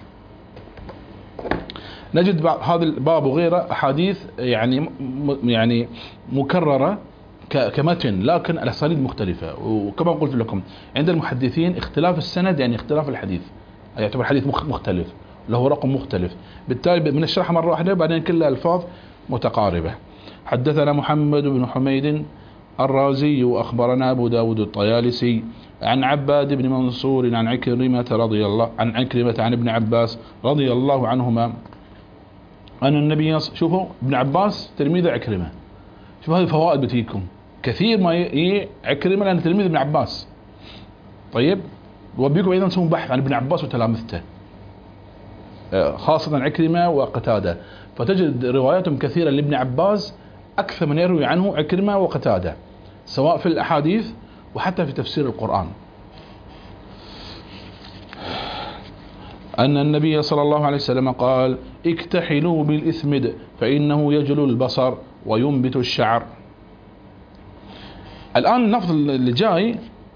نجد هذا الباب وغيره أحاديث يعني يعني مكررة كمتن، لكن الأسانيد مختلفة. وكما قلت لكم عند المحدثين اختلاف السند يعني اختلاف الحديث، يعتبر حديث مختلف له رقم مختلف، بالتالي من الشرح مرة واحدة بعدين كلها ألفاظ متقاربة. حدثنا محمد بن حميد الرازي وأخبرنا أبو داود الطيالسي عن عباد بن منصور عن عكرمة رضي الله عن عكرمة عن ابن عباس رضي الله عنهما أن النبي شوفوا ابن عباس تلميذ عكرمة. شوفوا هذه الفوائد بتيكم كثير ما ي... عكرمة لأن تلميذ ابن عباس. طيب، وبيكم أيضا نسوون بحث عن ابن عباس وتلامذته خاصة عكرمة وقتادة، فتجد رواياتهم كثيرة لابن عباس أكثر من يروي عنه عكرمة وقتادة. سواء في الأحاديث وحتى في تفسير القرآن، أن النبي صلى الله عليه وسلم قال: اكتحلوا بالإثمد فإنه يجلو البصر وينبت الشعر. الآن اللفظ اللي جاي: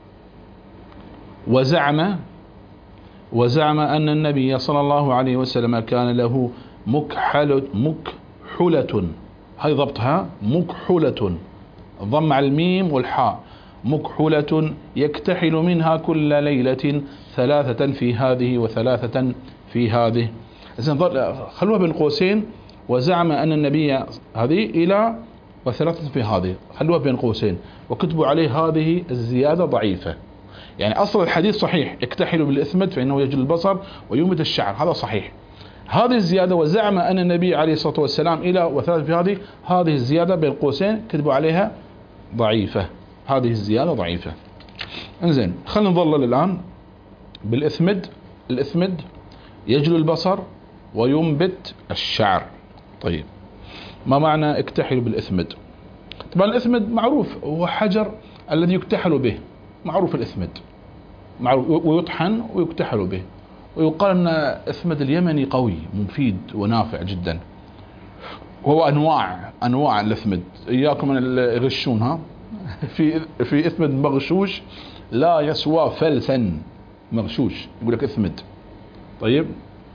وزعم وزعم أن النبي صلى الله عليه وسلم كان له مكحلة مكحلة، هاي ضبطها، مكحلة، ضم على الميم والحاء، مكحلة يكتحل منها كل ليلة ثلاثة في هذه وثلاثة في هذه. خلوها بين قوسين: وزعم أن النبي هذه إلى وثلاثة في هذه، خلوها بين قوسين وكتبوا عليه هذه الزيادة ضعيفة. يعني أصل الحديث صحيح: اكتحلوا بالإثمد فإنه يجل البصر وينبت الشعر، هذا صحيح. هذه الزيادة وزعم أن النبي عليه الصلاة والسلام إلى وثلاثة في هذه، هذه الزيادة بين قوسين كتبوا عليها ضعيفة، هذه الزيادة ضعيفة. انزين، خلينا نظلل الآن بالإثمد. الإثمد يجل البصر وينبت الشعر. طيب، ما معنى اكتحلوا بالإثمد؟ طبعا الإثمد معروف، هو حجر الذي يكتحل به، معروف الإثمد معروف، ويطحن ويكتحل به. ويقال أن الإثمد اليمني قوي مفيد ونافع جدا. وهو أنواع أنواع الإثمد، إياكم من يغشون، ها في في إثمد مغشوش لا يسوى فلسا، مغشوش يقول لك إثمد. طيب،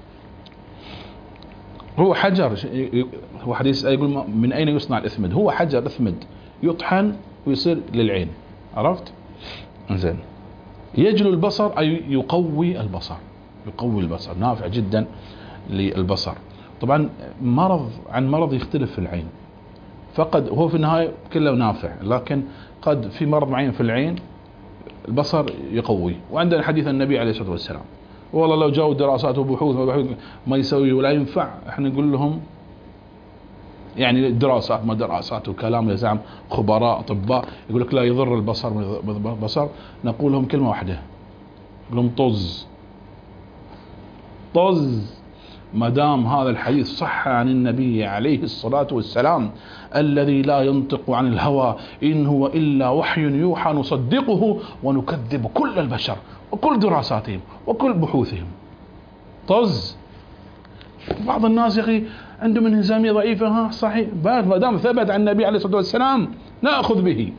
هو حجر، هو حديث يقول: من أين يصنع الإثمد؟ هو حجر إثمد يطحن ويصير للعين، عرفت؟ زين. يجلو البصر أي يقوي البصر، يقوي البصر، نافع جدا للبصر. طبعا مرض عن مرض يختلف في العين، فقد هو في النهاية كله نافع، لكن قد في مرض معين في العين البصر يقوي. وعندنا حديث النبي عليه الصلاة والسلام: والله لو جاءوا دراسات وبحوث ما يسوي ولا ينفع، احنا نقول لهم يعني دراسات ما دراسات وكلام يزعم خبراء أطباء يقول لك لا يضر البصر بالبصر، نقول لهم كلمة واحدة: نقول لهم طز طز. ما دام هذا الحديث صح عن النبي عليه الصلاة والسلام الذي لا ينطق عن الهوى إن هو إلا وحي يوحى نصدقه ونكذب كل البشر وكل دراساتهم وكل بحوثهم. طز. بعض الناس يا أخي عندهم انهزامية ضعيفة، ها صحيح، ما دام ثبت عن النبي عليه الصلاة والسلام نأخذ به.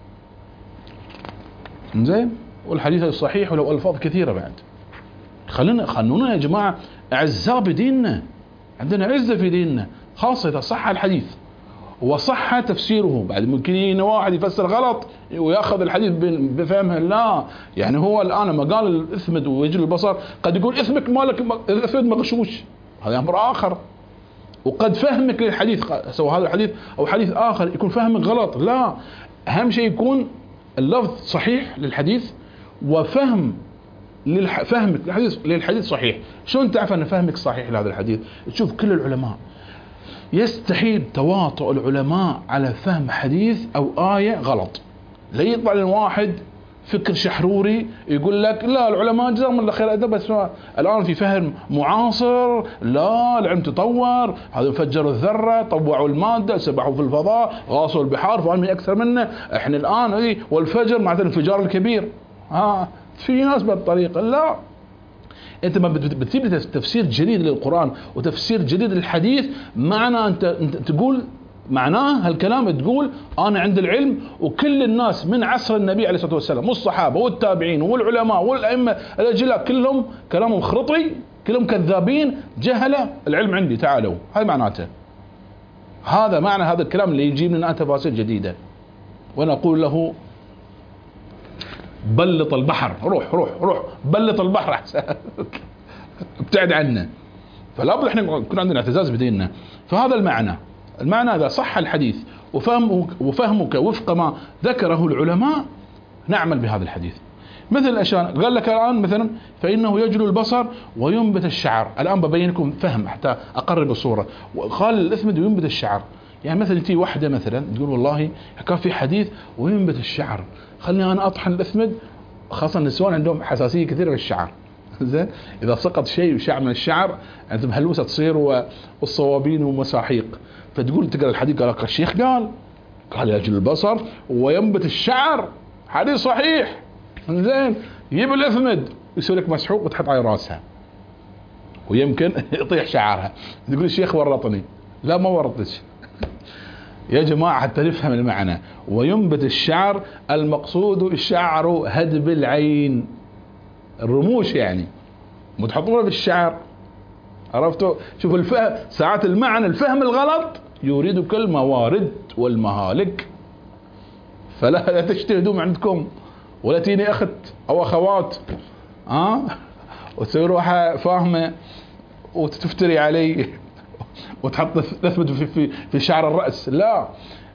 زين، والحديث الصحيح ولو ألفاظ كثيرة بعد. خلونا خلونا يا جماعة أعزاء بديننا، عندنا عزة في ديننا، خاصة إذا صح الحديث وصح تفسيره. بعد ممكن يجي واحد يفسر غلط ويأخذ الحديث بفهمه، لا يعني هو الآن لما قال الإثمد ويجل البصر قد يقول إثمك مالك الإثمد مغشوش، هذا أمر آخر. وقد فهمك للحديث سواء هذا الحديث أو حديث آخر يكون فهمك غلط، لا، أهم شيء يكون اللفظ صحيح للحديث وفهم فهمك للحديث للحديث صحيح. شلون تعرف أن فهمك صحيح لهذا الحديث؟ تشوف كل العلماء، يستحيل تواطؤ العلماء على فهم حديث أو آية غلط. لا يطلع لواحد فكر شحروري يقول لك لا العلماء جزاهم الله خير أدب، بس الآن في فهم معاصر، لا العلم تطور، هذا فجروا الذرة، طوعوا المادة، سبحوا في الفضاء، غاصوا البحار، فعلمي أكثر منه، احنا الآن ايه والفجر مع الانفجار الكبير. ها في ناس بالطريقة، لا، انت ما بتجيب لي تفسير جديد للقرآن وتفسير جديد للحديث، معنى انت, انت تقول معناه هالكلام، تقول انا عند العلم وكل الناس من عصر النبي عليه الصلاة والسلام والصحابة والتابعين والعلماء والأئمة الأجلاء كلهم كلامهم خرطي، كلهم كذابين جهلة، العلم عندي تعالوا. هذا معناته، هذا معنى هذا الكلام اللي يجيب لنا تفاسير جديدة. وانا اقول له بلط البحر، روح روح روح بلط البحر احسن ابتعد عنه. فلا بد احنا يكون عندنا اعتزاز بديننا. فهذا المعنى، المعنى اذا صح الحديث وفهمك وفهمك وفق ما ذكره العلماء نعمل بهذا الحديث. مثل الاشياء قال لك الان مثلا فانه يجلو البصر وينبت الشعر، الان ببين لكم فهم حتى اقرب الصوره. وقال الاثمد وينبت الشعر، يعني مثلا تي واحده مثلا تقول والله كان في حديث وينبت الشعر، خلني انا اطحن الاثمد، خاصه النسوان عندهم حساسيه كثيره بالشعر. زين، اذا سقط شيء شعر من الشعر عندهم هلوسه تصير والصوابين ومساحيق، فتقول تقرا الحديث قال لك الشيخ قال قال يجل البصر وينبت الشعر، حديث صحيح. زين، يجيب الإثمد يسوي لك مسحوق وتحط على راسها ويمكن يطيح شعرها، تقول الشيخ ورطني. لا ما ورطتش يا جماعة حتى نفهم المعنى. وينبت الشعر المقصود الشعر هدب العين، الرموش يعني، متحطونه بالشعر. عرفتوا؟ شوفوا الفهم، ساعات المعنى الفهم الغلط يريدك الموارد والمهالك. فلا لا تجتهدوا من عندكم، ولا تيني اخت او اخوات ها أه؟ وتسوي روحها فاهمه وتفتري علي وتحط تثبت في, في, في شعر الراس. لا،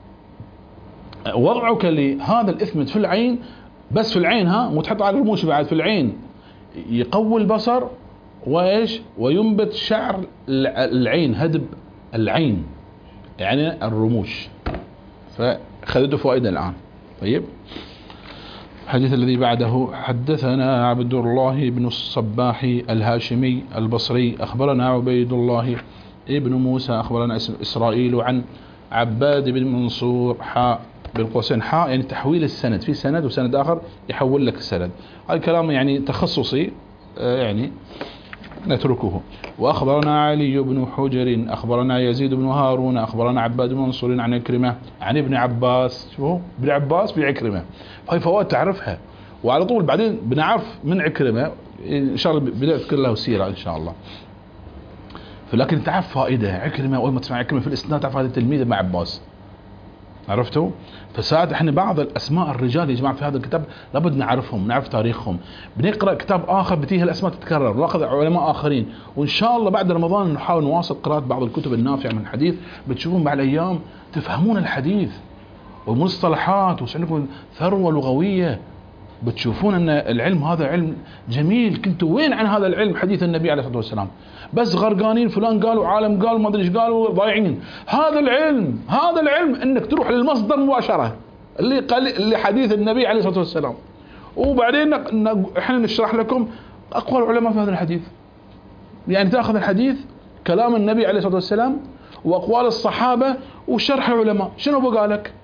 وضعك لهذا الاثمد في العين، بس في العين ها، مو تحط على الرموش بعد، في العين يقوي البصر وايش، وينبت شعر العين، هدب العين يعني الرموش. فخذته فائدة الآن. طيب، الحديث الذي بعده: حدثنا عبد الله بن الصباح الهاشمي البصري أخبرنا عبيد الله ابن موسى أخبرنا إسرائيل عن عباد بن منصور حاء بين قوسين حاء يعني تحويل السند، في سند وسند آخر يحول لك السند. هذا الكلام يعني تخصصي يعني نتركه. وأخبرنا علي بن حجر أخبرنا يزيد بن هارون أخبرنا عباد بن منصور عن عكرمة عن ابن عباس. شوفوا ابن عباس في عكرمة، هاي فوائد تعرفها، وعلى طول بعدين بنعرف من عكرمة إن شاء الله بدأ أذكر له سيرة إن شاء الله. فلكن تعرف فائدة عكرمة، أول ما تسمع عكرمة في الإسناد تعرف هذا التلميذ ابن عباس. عرفتوا؟ فساعات احنا بعض الاسماء الرجال يا جماعه في هذا الكتاب لابد نعرفهم، نعرف تاريخهم. بنقرا كتاب اخر بتيه الاسماء تتكرر، وناخذ علماء اخرين، وان شاء الله بعد رمضان نحاول نواصل قراءه بعض الكتب النافعه من الحديث. بتشوفون مع الايام تفهمون الحديث والمصطلحات، وعندكم ثروه لغويه. بتشوفون ان العلم هذا علم جميل. كنتوا وين عن هذا العلم حديث النبي عليه الصلاه والسلام؟ بس غرقانين، فلان قالوا، عالم قال، ما ادري ايش قالوا، ضايعين. هذا العلم، هذا العلم انك تروح للمصدر مباشره اللي قال اللي حديث النبي عليه الصلاه والسلام، وبعدين احنا نشرح لكم اقوال العلماء في هذا الحديث. يعني تاخذ الحديث كلام النبي عليه الصلاه والسلام واقوال الصحابه وشرح العلماء، شنو بقى لك؟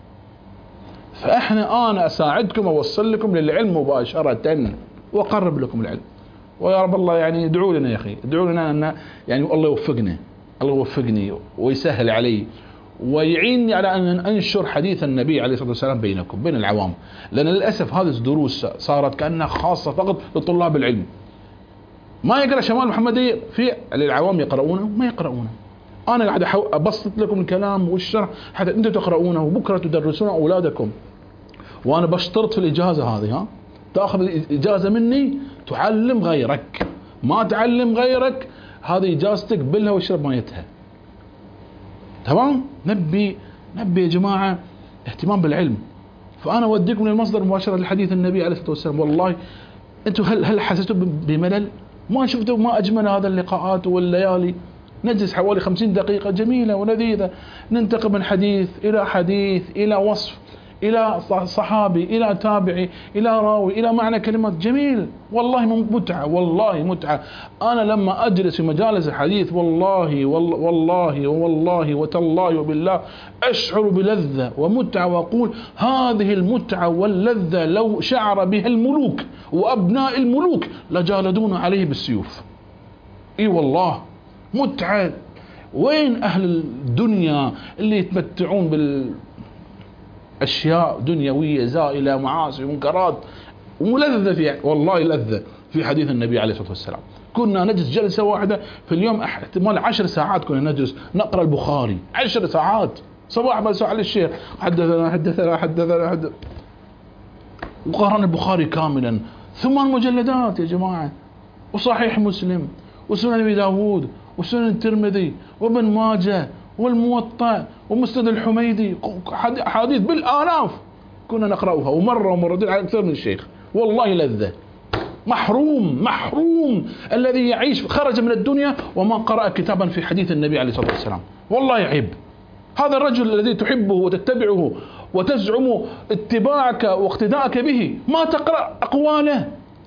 فاحنا انا اساعدكم اوصل لكم للعلم مباشره واقرب لكم العلم. ويا رب الله يعني ادعوا لنا يا اخي، ادعوا لنا ان يعني الله يوفقنا، الله يوفقني ويسهل علي ويعيني على ان انشر حديث النبي عليه الصلاه والسلام بينكم بين العوام. لان للاسف هذه الدروس صارت كانها خاصه فقط لطلاب العلم. ما يقرا شمال محمديه في العوام يقرؤونه وما يقرؤونه. انا قاعد ابسط لكم الكلام والشرح حتى انتم تقرؤونه وبكره تدرسونه اولادكم. وانا بشترط في الاجازه هذه، ها تاخذ الاجازه مني تعلم غيرك، ما تعلم غيرك هذه اجازتك بلها واشرب ميتها. تمام؟ نبي نبي يا جماعه اهتمام بالعلم. فانا اوديكم للمصدر مباشره لحديث النبي عليه الصلاه والسلام. والله انتم هل هل حسيتوا بملل؟ ما شفتوا ما اجمل هذا اللقاءات والليالي؟ نجلس حوالي خمسين دقيقه جميله ولذيذه، ننتقل من حديث الى حديث الى وصف الى صحابي الى تابعي الى راوي الى معنى كلمات. جميل والله، متعه والله متعه. انا لما اجلس في مجالس الحديث والله والله والله وتالله وبالله اشعر بلذه ومتعه، واقول هذه المتعه واللذه لو شعر بها الملوك وابناء الملوك لجالدون عليه بالسيوف. اي والله متعه. وين اهل الدنيا اللي يتمتعون بال أشياء دنيوية زائلة، معاصي ومنكرات، وملذة في والله لذة في حديث النبي عليه الصلاة والسلام. كنا نجلس جلسة واحدة في اليوم احتمال عشر ساعات كنا نجلس نقرأ البخاري، عشر ساعات صباح مساء على الشيخ حدثنا حدثنا حدثنا حدثنا وقرأنا البخاري كاملا، ثمان مجلدات يا جماعة، وصحيح مسلم وسنن أبي داود وسنن الترمذي وابن ماجه والموطأ ومسند الحميدي، حديث بالآلاف كنا نقرأها، ومرة ومرتين على أكثر من الشيخ. والله لذة. محروم محروم الذي يعيش خرج من الدنيا وما قرأ كتابا في حديث النبي عليه الصلاة والسلام. والله عيب. هذا الرجل الذي تحبه وتتبعه وتزعم اتباعك واقتداءك به، ما تقرأ أقواله،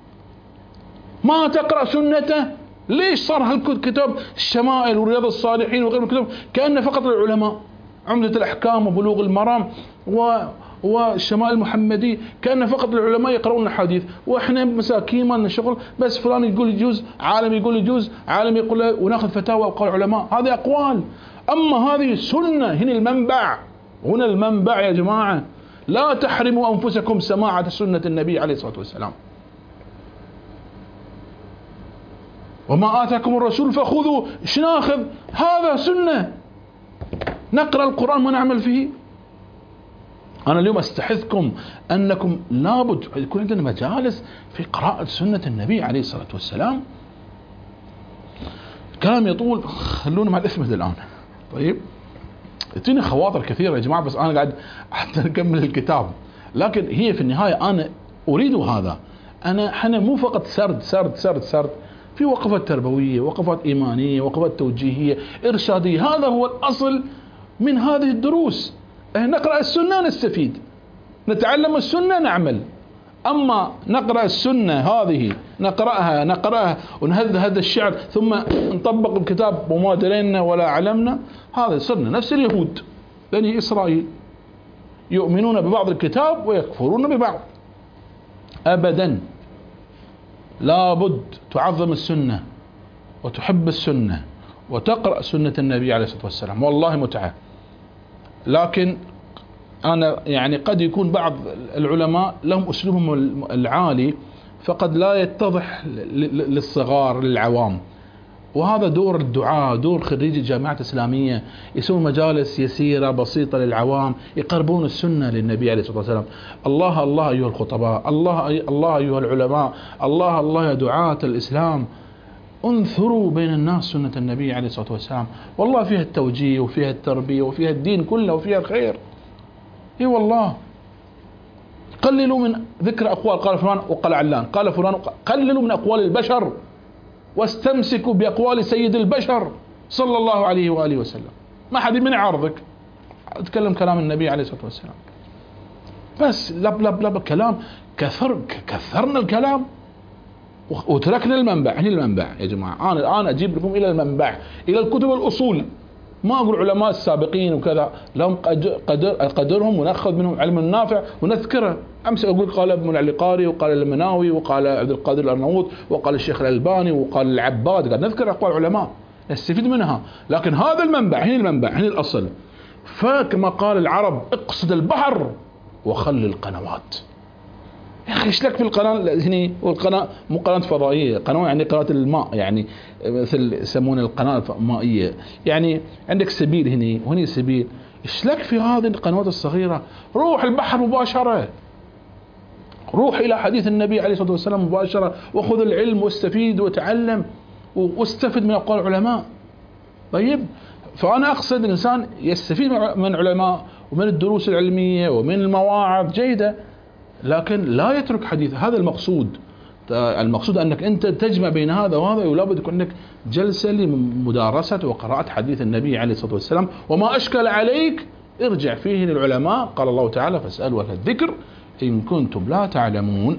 ما تقرأ سنته. ليش صار هالكتاب الشمائل ورياض الصالحين وغير الكتب كأنه فقط للعلماء؟ عمدة الأحكام وبلوغ المرام و والشمائل المحمدي، كأن فقط العلماء يقرؤون الحديث وإحنا مساكين ما لنا شغل، بس فلان يقول يجوز، عالم يقول يجوز، عالم يقول، وناخذ فتاوى وأقوال العلماء. هذه أقوال، أما هذه سنة. هنا المنبع، هنا المنبع يا جماعة. لا تحرموا أنفسكم سماعة سنة النبي عليه الصلاة والسلام. وما آتاكم الرسول فخذوا. ايش ناخذ؟ هذا سنة. نقرأ القرآن ونعمل فيه. أنا اليوم أستحثكم أنكم لابد يكون عندنا مجالس في قراءة سنة النبي عليه الصلاة والسلام. كلام يطول، خلونا مع الإثمد الآن. طيب، تجيني خواطر كثيرة يا جماعة، بس أنا قاعد حتى نكمل الكتاب، لكن هي في النهاية أنا أريد هذا. أنا حنا مو فقط سرد سرد سرد سرد، في وقفات تربوية، وقفات إيمانية، وقفات توجيهية، إرشادية. هذا هو الأصل من هذه الدروس. نقرأ السنة نستفيد، نتعلم السنة نعمل. أما نقرأ السنة هذه نقرأها نقرأها ونهذ هذا الشعر ثم نطبق الكتاب وما درينا ولا علمنا، هذا صرنا نفس اليهود بني إسرائيل، يؤمنون ببعض الكتاب ويكفرون ببعض. أبدا، لابد تعظم السنة وتحب السنة وتقرأ سنة النبي عليه الصلاة والسلام. والله متعة. لكن أنا يعني قد يكون بعض العلماء لهم أسلوبهم العالي فقد لا يتضح للصغار للعوام، وهذا دور الدعاء، دور خريجي الجامعات الإسلامية، يسوون مجالس يسيرة بسيطة للعوام، يقربون السنة للنبي عليه الصلاة والسلام. الله الله أيها الخطباء، الله الله أيها العلماء، الله الله يا دعاة الإسلام، انثروا بين الناس سنة النبي عليه الصلاة والسلام. والله فيها التوجيه وفيها التربية وفيها الدين كله وفيها الخير. اي والله. قللوا من ذكر أقوال قال فلان وقال علان قال فلان، قللوا من أقوال البشر واستمسكوا بأقوال سيد البشر صلى الله عليه وآله وسلم. ما حد من يعارضك، اتكلم كلام النبي عليه الصلاة والسلام بس. لب لب لب كلام، كثر كثرنا الكلام وتركنا المنبع. هنا المنبع يا جماعة. أنا الآن أجيب لكم إلى المنبع، إلى الكتب الأصول. ما أقول علماء السابقين وكذا، لهم قدر قدرهم ونأخذ منهم علم نافع ونذكره. أمس أقول قال ابن العلقاري وقال المناوي وقال عبد القادر الأرناؤوط وقال الشيخ الألباني وقال العباد، قاعد نذكر أقوال علماء نستفيد منها. لكن هذا المنبع، هنا المنبع، هنا الأصل. فكما قال العرب اقصد البحر وخل القنوات. يا أخي إيش لك في القناة هنا؟ والقناة مو قناة فضائية، قناة يعني قناة الماء، يعني مثل يسمون القناة المائية، يعني عندك سبيل هنا وهنا سبيل. إيش لك في هذه القنوات الصغيرة؟ روح البحر مباشرة، روح إلى حديث النبي عليه الصلاة والسلام مباشرة، وخذ العلم واستفيد وتعلم واستفد من أقوال العلماء. طيب، فأنا أقصد الإنسان يستفيد من علماء ومن الدروس العلمية ومن المواعظ جيدة، لكن لا يترك حديث. هذا المقصود. المقصود أنك أنت تجمع بين هذا وهذا، ولابد يكون لك جلسة لمدارسة وقراءة حديث النبي عليه الصلاة والسلام. وما أشكل عليك ارجع فيه للعلماء. قال الله تعالى فاسألوا أهل الذكر إن كنتم لا تعلمون.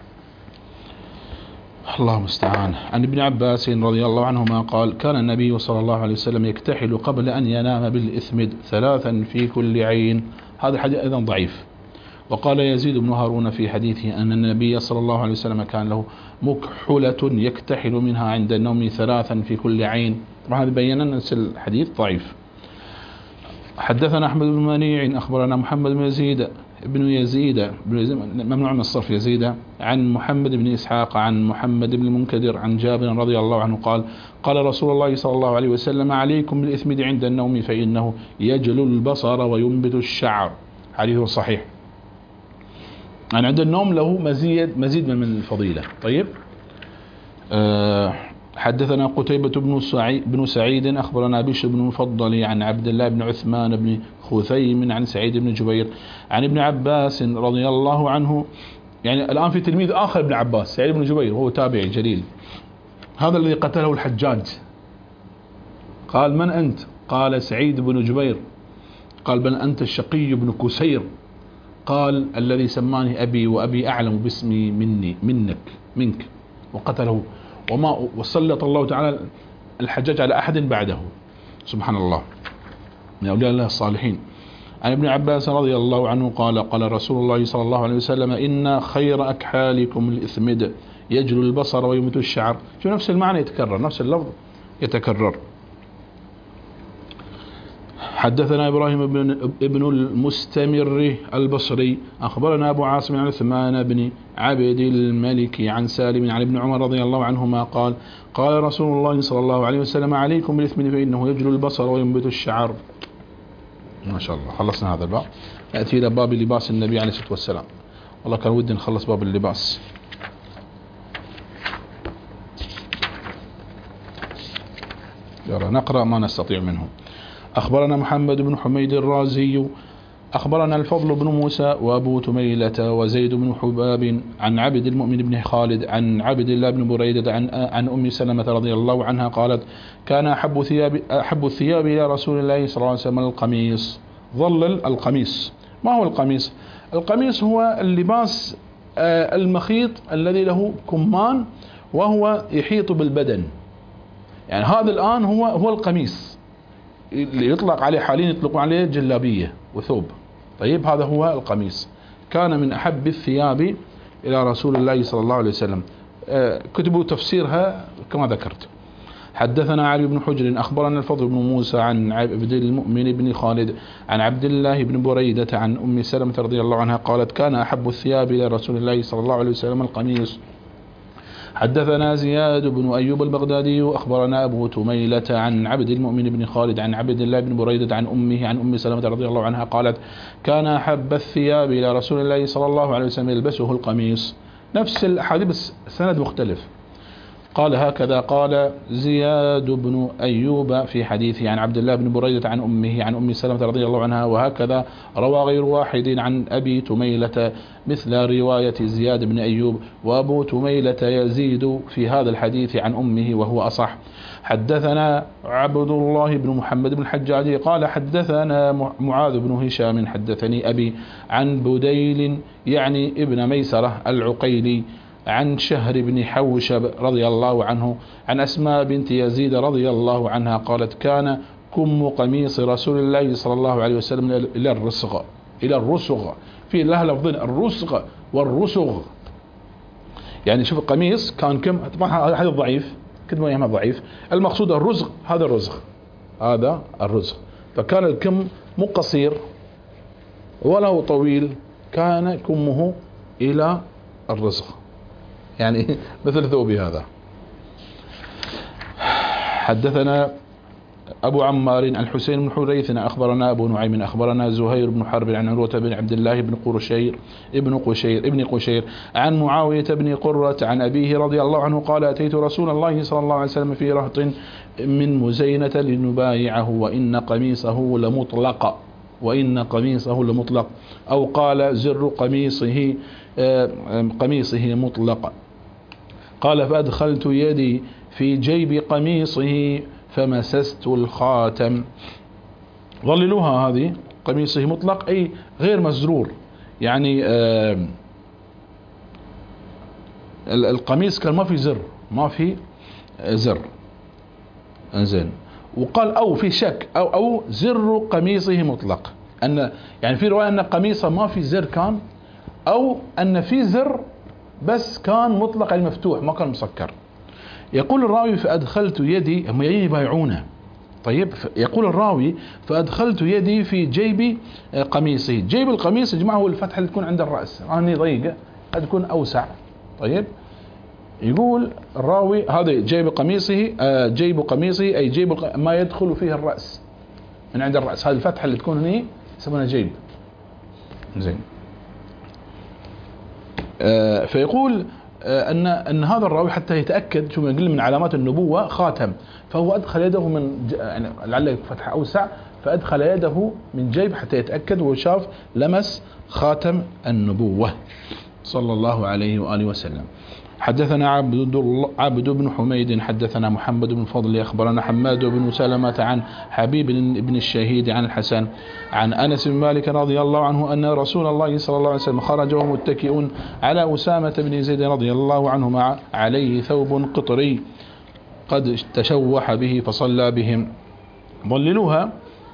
الله المستعان. عن ابن عباس رضي الله عنهما قال كان النبي صلى الله عليه وسلم يكتحل قبل أن ينام بالإثمد ثلاثا في كل عين. هذا الحديث أيضا ضعيف. وقال يزيد بن هارون في حديثه أن النبي صلى الله عليه وسلم كان له مكحلة يكتحل منها عند النوم ثلاثا في كل عين. وهذا بينا أن الحديث ضعيف. حدثنا أحمد بن منيع أخبرنا محمد بن يزيد ابن يزيد ممنوع من الصرف يزيد عن محمد بن إسحاق عن محمد بن المنكدر عن جابر رضي الله عنه قال قال رسول الله صلى الله عليه وسلم عليكم بالإثمد عند النوم فإنه يجل البصر وينبت الشعر. حديث صحيح. يعني عند النوم له مزيد مزيد من الفضيلة. طيب، أه حدثنا قتيبة بن سعيد, بن سعيد أخبرنا بشر بن المفضل عن عبد الله بن عثمان بن خثيم عن سعيد بن جبير عن ابن عباس رضي الله عنه. يعني الآن في تلميذ آخر ابن عباس، سعيد بن جبير، وهو تابعي جليل، هذا الذي قتله الحجاج. قال من أنت؟ قال سعيد بن جبير. قال بل أنت الشقي بن كسير. قال الذي سماني أبي وأبي أعلم باسمي مني منك منك. وقتله. وما وسلط الله تعالى الحجاج على أحد بعده. سبحان الله. من أولياء الله الصالحين. عن ابن عباس رضي الله عنه قال قال رسول الله صلى الله عليه وسلم إن خير أكحالكم الإثمد يجلو البصر ويمت الشعر. شو نفس المعنى يتكرر، نفس اللفظ يتكرر. حدثنا إبراهيم بن ابن المستمر البصري أخبرنا أبو عاصم عن عثمان بن عبد الملك عن سالم عن ابن عمر رضي الله عنهما قال قال رسول الله صلى الله عليه وسلم عليكم بالإثم فإنه يجلو البصر وينبت الشعر. ما شاء الله خلصنا هذا الباب. نأتي إلى باب لباس النبي عليه الصلاة والسلام. والله كان ودي نخلص باب اللباس. يلا نقرأ ما نستطيع منه. أخبرنا محمد بن حميد الرازي أخبرنا الفضل بن موسى وأبو تميلة وزيد بن حباب عن عبد المؤمن بن خالد عن عبد الله بن بريدة عن عن أم سلمة رضي الله عنها قالت كان أحب ثياب أحب الثياب إلى رسول الله صلى الله عليه وسلم القميص. ظلل القميص. ما هو القميص؟ القميص هو اللباس المخيط الذي له كمان وهو يحيط بالبدن. يعني هذا الآن هو هو القميص اللي يطلق عليه حاليا، يطلقون عليه جلابية وثوب. طيب هذا هو القميص. كان من أحب الثياب إلى رسول الله صلى الله عليه وسلم. كتبوا تفسيرها كما ذكرت. حدثنا علي بن حجر أخبرنا الفضل بن موسى عن عبد المؤمن بن خالد عن عبد الله بن بريدة عن أم سلمة رضي الله عنها قالت كان أحب الثياب إلى رسول الله صلى الله عليه وسلم القميص. حدثنا زياد بن أيوب البغدادي أخبرنا أبو تميلة عن عبد المؤمن بن خالد عن عبد الله بن بريدة عن أمه عن أم سلمة رضي الله عنها قالت كان أحب الثياب إلى رسول الله صلى الله عليه وسلم يلبسه القميص. نفس الحديث بس سند مختلف. قال هكذا قال زياد بن أيوب في حديثه عن عبد الله بن بريدة عن أمه عن أم سلمة رضي الله عنها، وهكذا روى غير واحد عن أبي تميلة مثل رواية زياد بن أيوب، وأبو تميلة يزيد في هذا الحديث عن أمه وهو أصح. حدثنا عبد الله بن محمد بن الحجاج قال حدثنا معاذ بن هشام حدثني أبي عن بديل يعني ابن ميسرة العقيلي عن شهر بن حوشب رضي الله عنه عن أسماء بنت يزيد رضي الله عنها قالت كان كم قميص رسول الله صلى الله عليه وسلم إلى الرسغ إلى الرسغ في لها لفظين الرسغ والرسغ. يعني شوف القميص كان كم، طبعا هذا ضعيف كتبوا ايامها ضعيف، المقصود الرزغ هذا الرزغ هذا الرزغ. فكان الكم مو قصير ولا هو طويل، كان كمه إلى الرزغ يعني مثل ثوبي هذا. حدثنا أبو عمار عن حسين بن حريث أخبرنا أبو نعيم أخبرنا زهير بن حرب عن عروة بن عبد الله بن قشير ابن قشير ابن قشير عن معاوية بن قرة عن أبيه رضي الله عنه قال أتيت رسول الله صلى الله عليه وسلم في رهط من مزينة لنبايعه وإن قميصه لمطلق وإن قميصه لمطلق أو قال زر قميصه قميصه مطلق. قال فأدخلت يدي في جيب قميصه فمسست الخاتم. ظللوها هذه قميصه مطلق أي غير مزرور، يعني آه القميص كان ما في زر ما في زر انزين. وقال أو في شك أو أو زر قميصه مطلق، أن يعني في رواية أن قميصه ما في زر كان، أو أن في زر بس كان مطلق المفتوح ما كان مسكر. يقول الراوي فأدخلت يدي، هم يبايعونه. طيب يقول الراوي فأدخلت يدي في جيب قميصه. جيب القميص يا جماعة هو الفتحة اللي تكون عند الرأس، هذه ضيقة قد تكون أوسع. طيب يقول الراوي هذا جيب قميصه، جيب قميصه أي جيب ما يدخل فيه الرأس من عند الرأس، هذه الفتحة اللي تكون هنا يسمونها جيب. زين. آه فيقول آه أن أن هذا الراوي حتى يتأكد، شو يقول من علامات النبوة خاتم، فهو أدخل يده من يعني لعله فتحة أوسع، فأدخل يده من جيب حتى يتأكد وشاف لمس خاتم النبوة صلى الله عليه وآله وسلم. حدثنا عبد الله عبد بن حميد حدثنا محمد بن فضل أخبرنا حماد بن سلمة عن حبيب بن الشهيد عن الحسن عن أنس بن مالك رضي الله عنه أن رسول الله صلى الله عليه وسلم خرج وهو متكئ على أسامة بن زيد رضي الله عنهما عليه ثوب قطري قد تشوح به فصلى بهم. ظللوها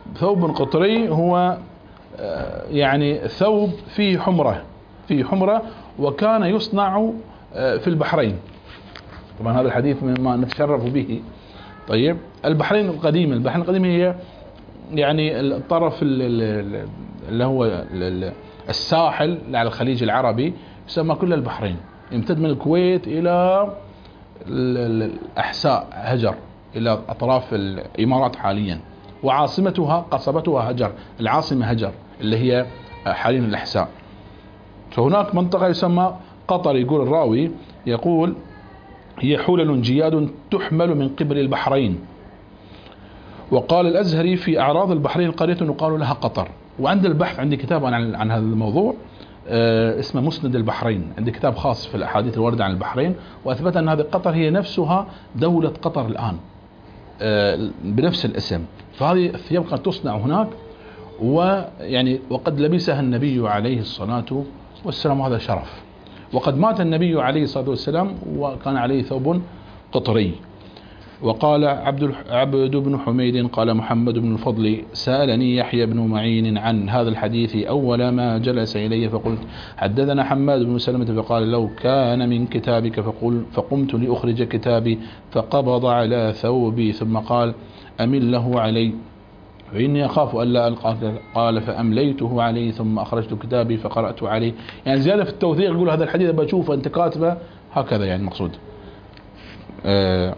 ثوب قطري هو يعني ثوب فيه حمرة، فيه حمرة، وكان يصنع في البحرين. طبعا هذا الحديث مما نتشرف به. طيب البحرين القديمة، البحرين القديمة هي يعني الطرف اللي هو الساحل على الخليج العربي، يسمى كل البحرين، يمتد من الكويت إلى الأحساء هجر، إلى أطراف الإمارات حاليا، وعاصمتها قصبتها هجر، العاصمة هجر اللي هي حاليا الأحساء. فهناك منطقة يسمى قطر، يقول الراوي يقول هي حلل جياد تحمل من قبل البحرين. وقال الأزهري في أعراض البحرين قرية يقال لها قطر. وعند البحث عندي كتاب عن, عن هذا الموضوع اسمه مسند البحرين، عندي كتاب خاص في الأحاديث الواردة عن البحرين، وأثبت أن هذه قطر هي نفسها دولة قطر الآن بنفس الاسم. فهذه الثياب كانت تصنع هناك، ويعني وقد لبسها النبي عليه الصلاة والسلام، هذا شرف. وقد مات النبي عليه الصلاة والسلام وكان عليه ثوب قطري. وقال عبد عبد بن حميد قال محمد بن الفضل سألني يحيى بن معين عن هذا الحديث أول ما جلس إلي، فقلت حدثنا حماد بن سلمة، فقال لو كان من كتابك، فقل فقمت لأخرج كتابي فقبض على ثوبي ثم قال أمل له علي فإني أخاف ألا ألقاك، قال فأمليته عليه ثم أخرجت كتابي فقرأت عليه. يعني زيادة في التوثيق، يقول هذا الحديث بشوفه أنت كاتبه هكذا، يعني مقصود. أه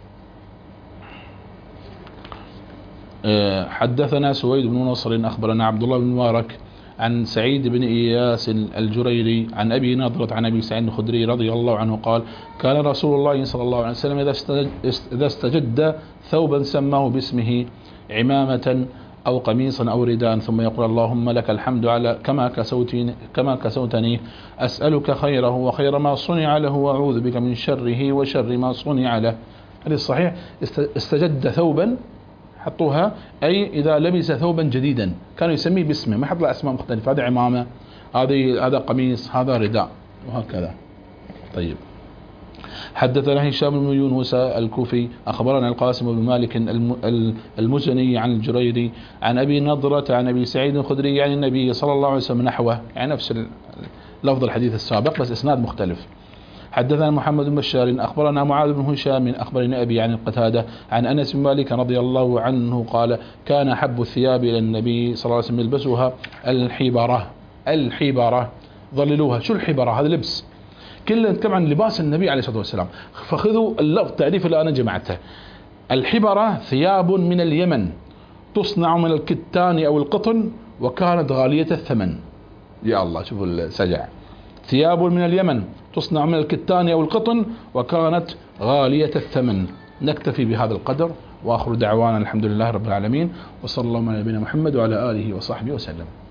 أه حدثنا سويد بن نصر أخبرنا عبد الله بن مبارك عن سعيد بن إياس الجريري عن أبي نضرة عن أبي سعيد الخدري رضي الله عنه قال كان رسول الله صلى الله عليه وسلم إذا استجد ثوبا سماه باسمه، عمامة أو قميصا أو رداء، ثم يقول اللهم لك الحمد على كما كسوتني, كما كسوتني أسألك خيره وخير ما صنع له، وأعوذ بك من شره وشر ما صنع له. هذا الصحيح. استجد ثوبا حطوها أي إذا لبس ثوبا جديدا كانوا يسميه باسمه، ما حط له أسماء مختلفة، هذا عمامة، هذا هذا قميص، هذا رداء، وهكذا. طيب حدثنا هشام بن يونس الكوفي أخبرنا القاسم بن مالك المزني عن الجريري عن أبي نضرة عن أبي سعيد الخدري عن النبي صلى الله عليه وسلم نحوه، يعني نفس لفظ الحديث السابق بس إسناد مختلف. حدثنا محمد بن بشار أخبرنا معاذ بن هشام أخبرنا أبي عن القتادة عن أنس بن مالك رضي الله عنه قال كان حب الثياب إلى النبي صلى الله عليه وسلم يلبسها الحبرة. الحبرة ظللوها. شو الحبرة؟ هذا لبس كله طبعا لباس النبي عليه الصلاة والسلام. فخذوا اللفظ التعريف اللي أنا جمعته. الحبرة ثياب من اليمن تصنع من الكتان أو القطن وكانت غالية الثمن. يا الله شوفوا السجع. ثياب من اليمن تصنع من الكتان أو القطن وكانت غالية الثمن. نكتفي بهذا القدر، وآخر دعوانا الحمد لله رب العالمين، وصلى الله على نبينا محمد وعلى آله وصحبه وسلم.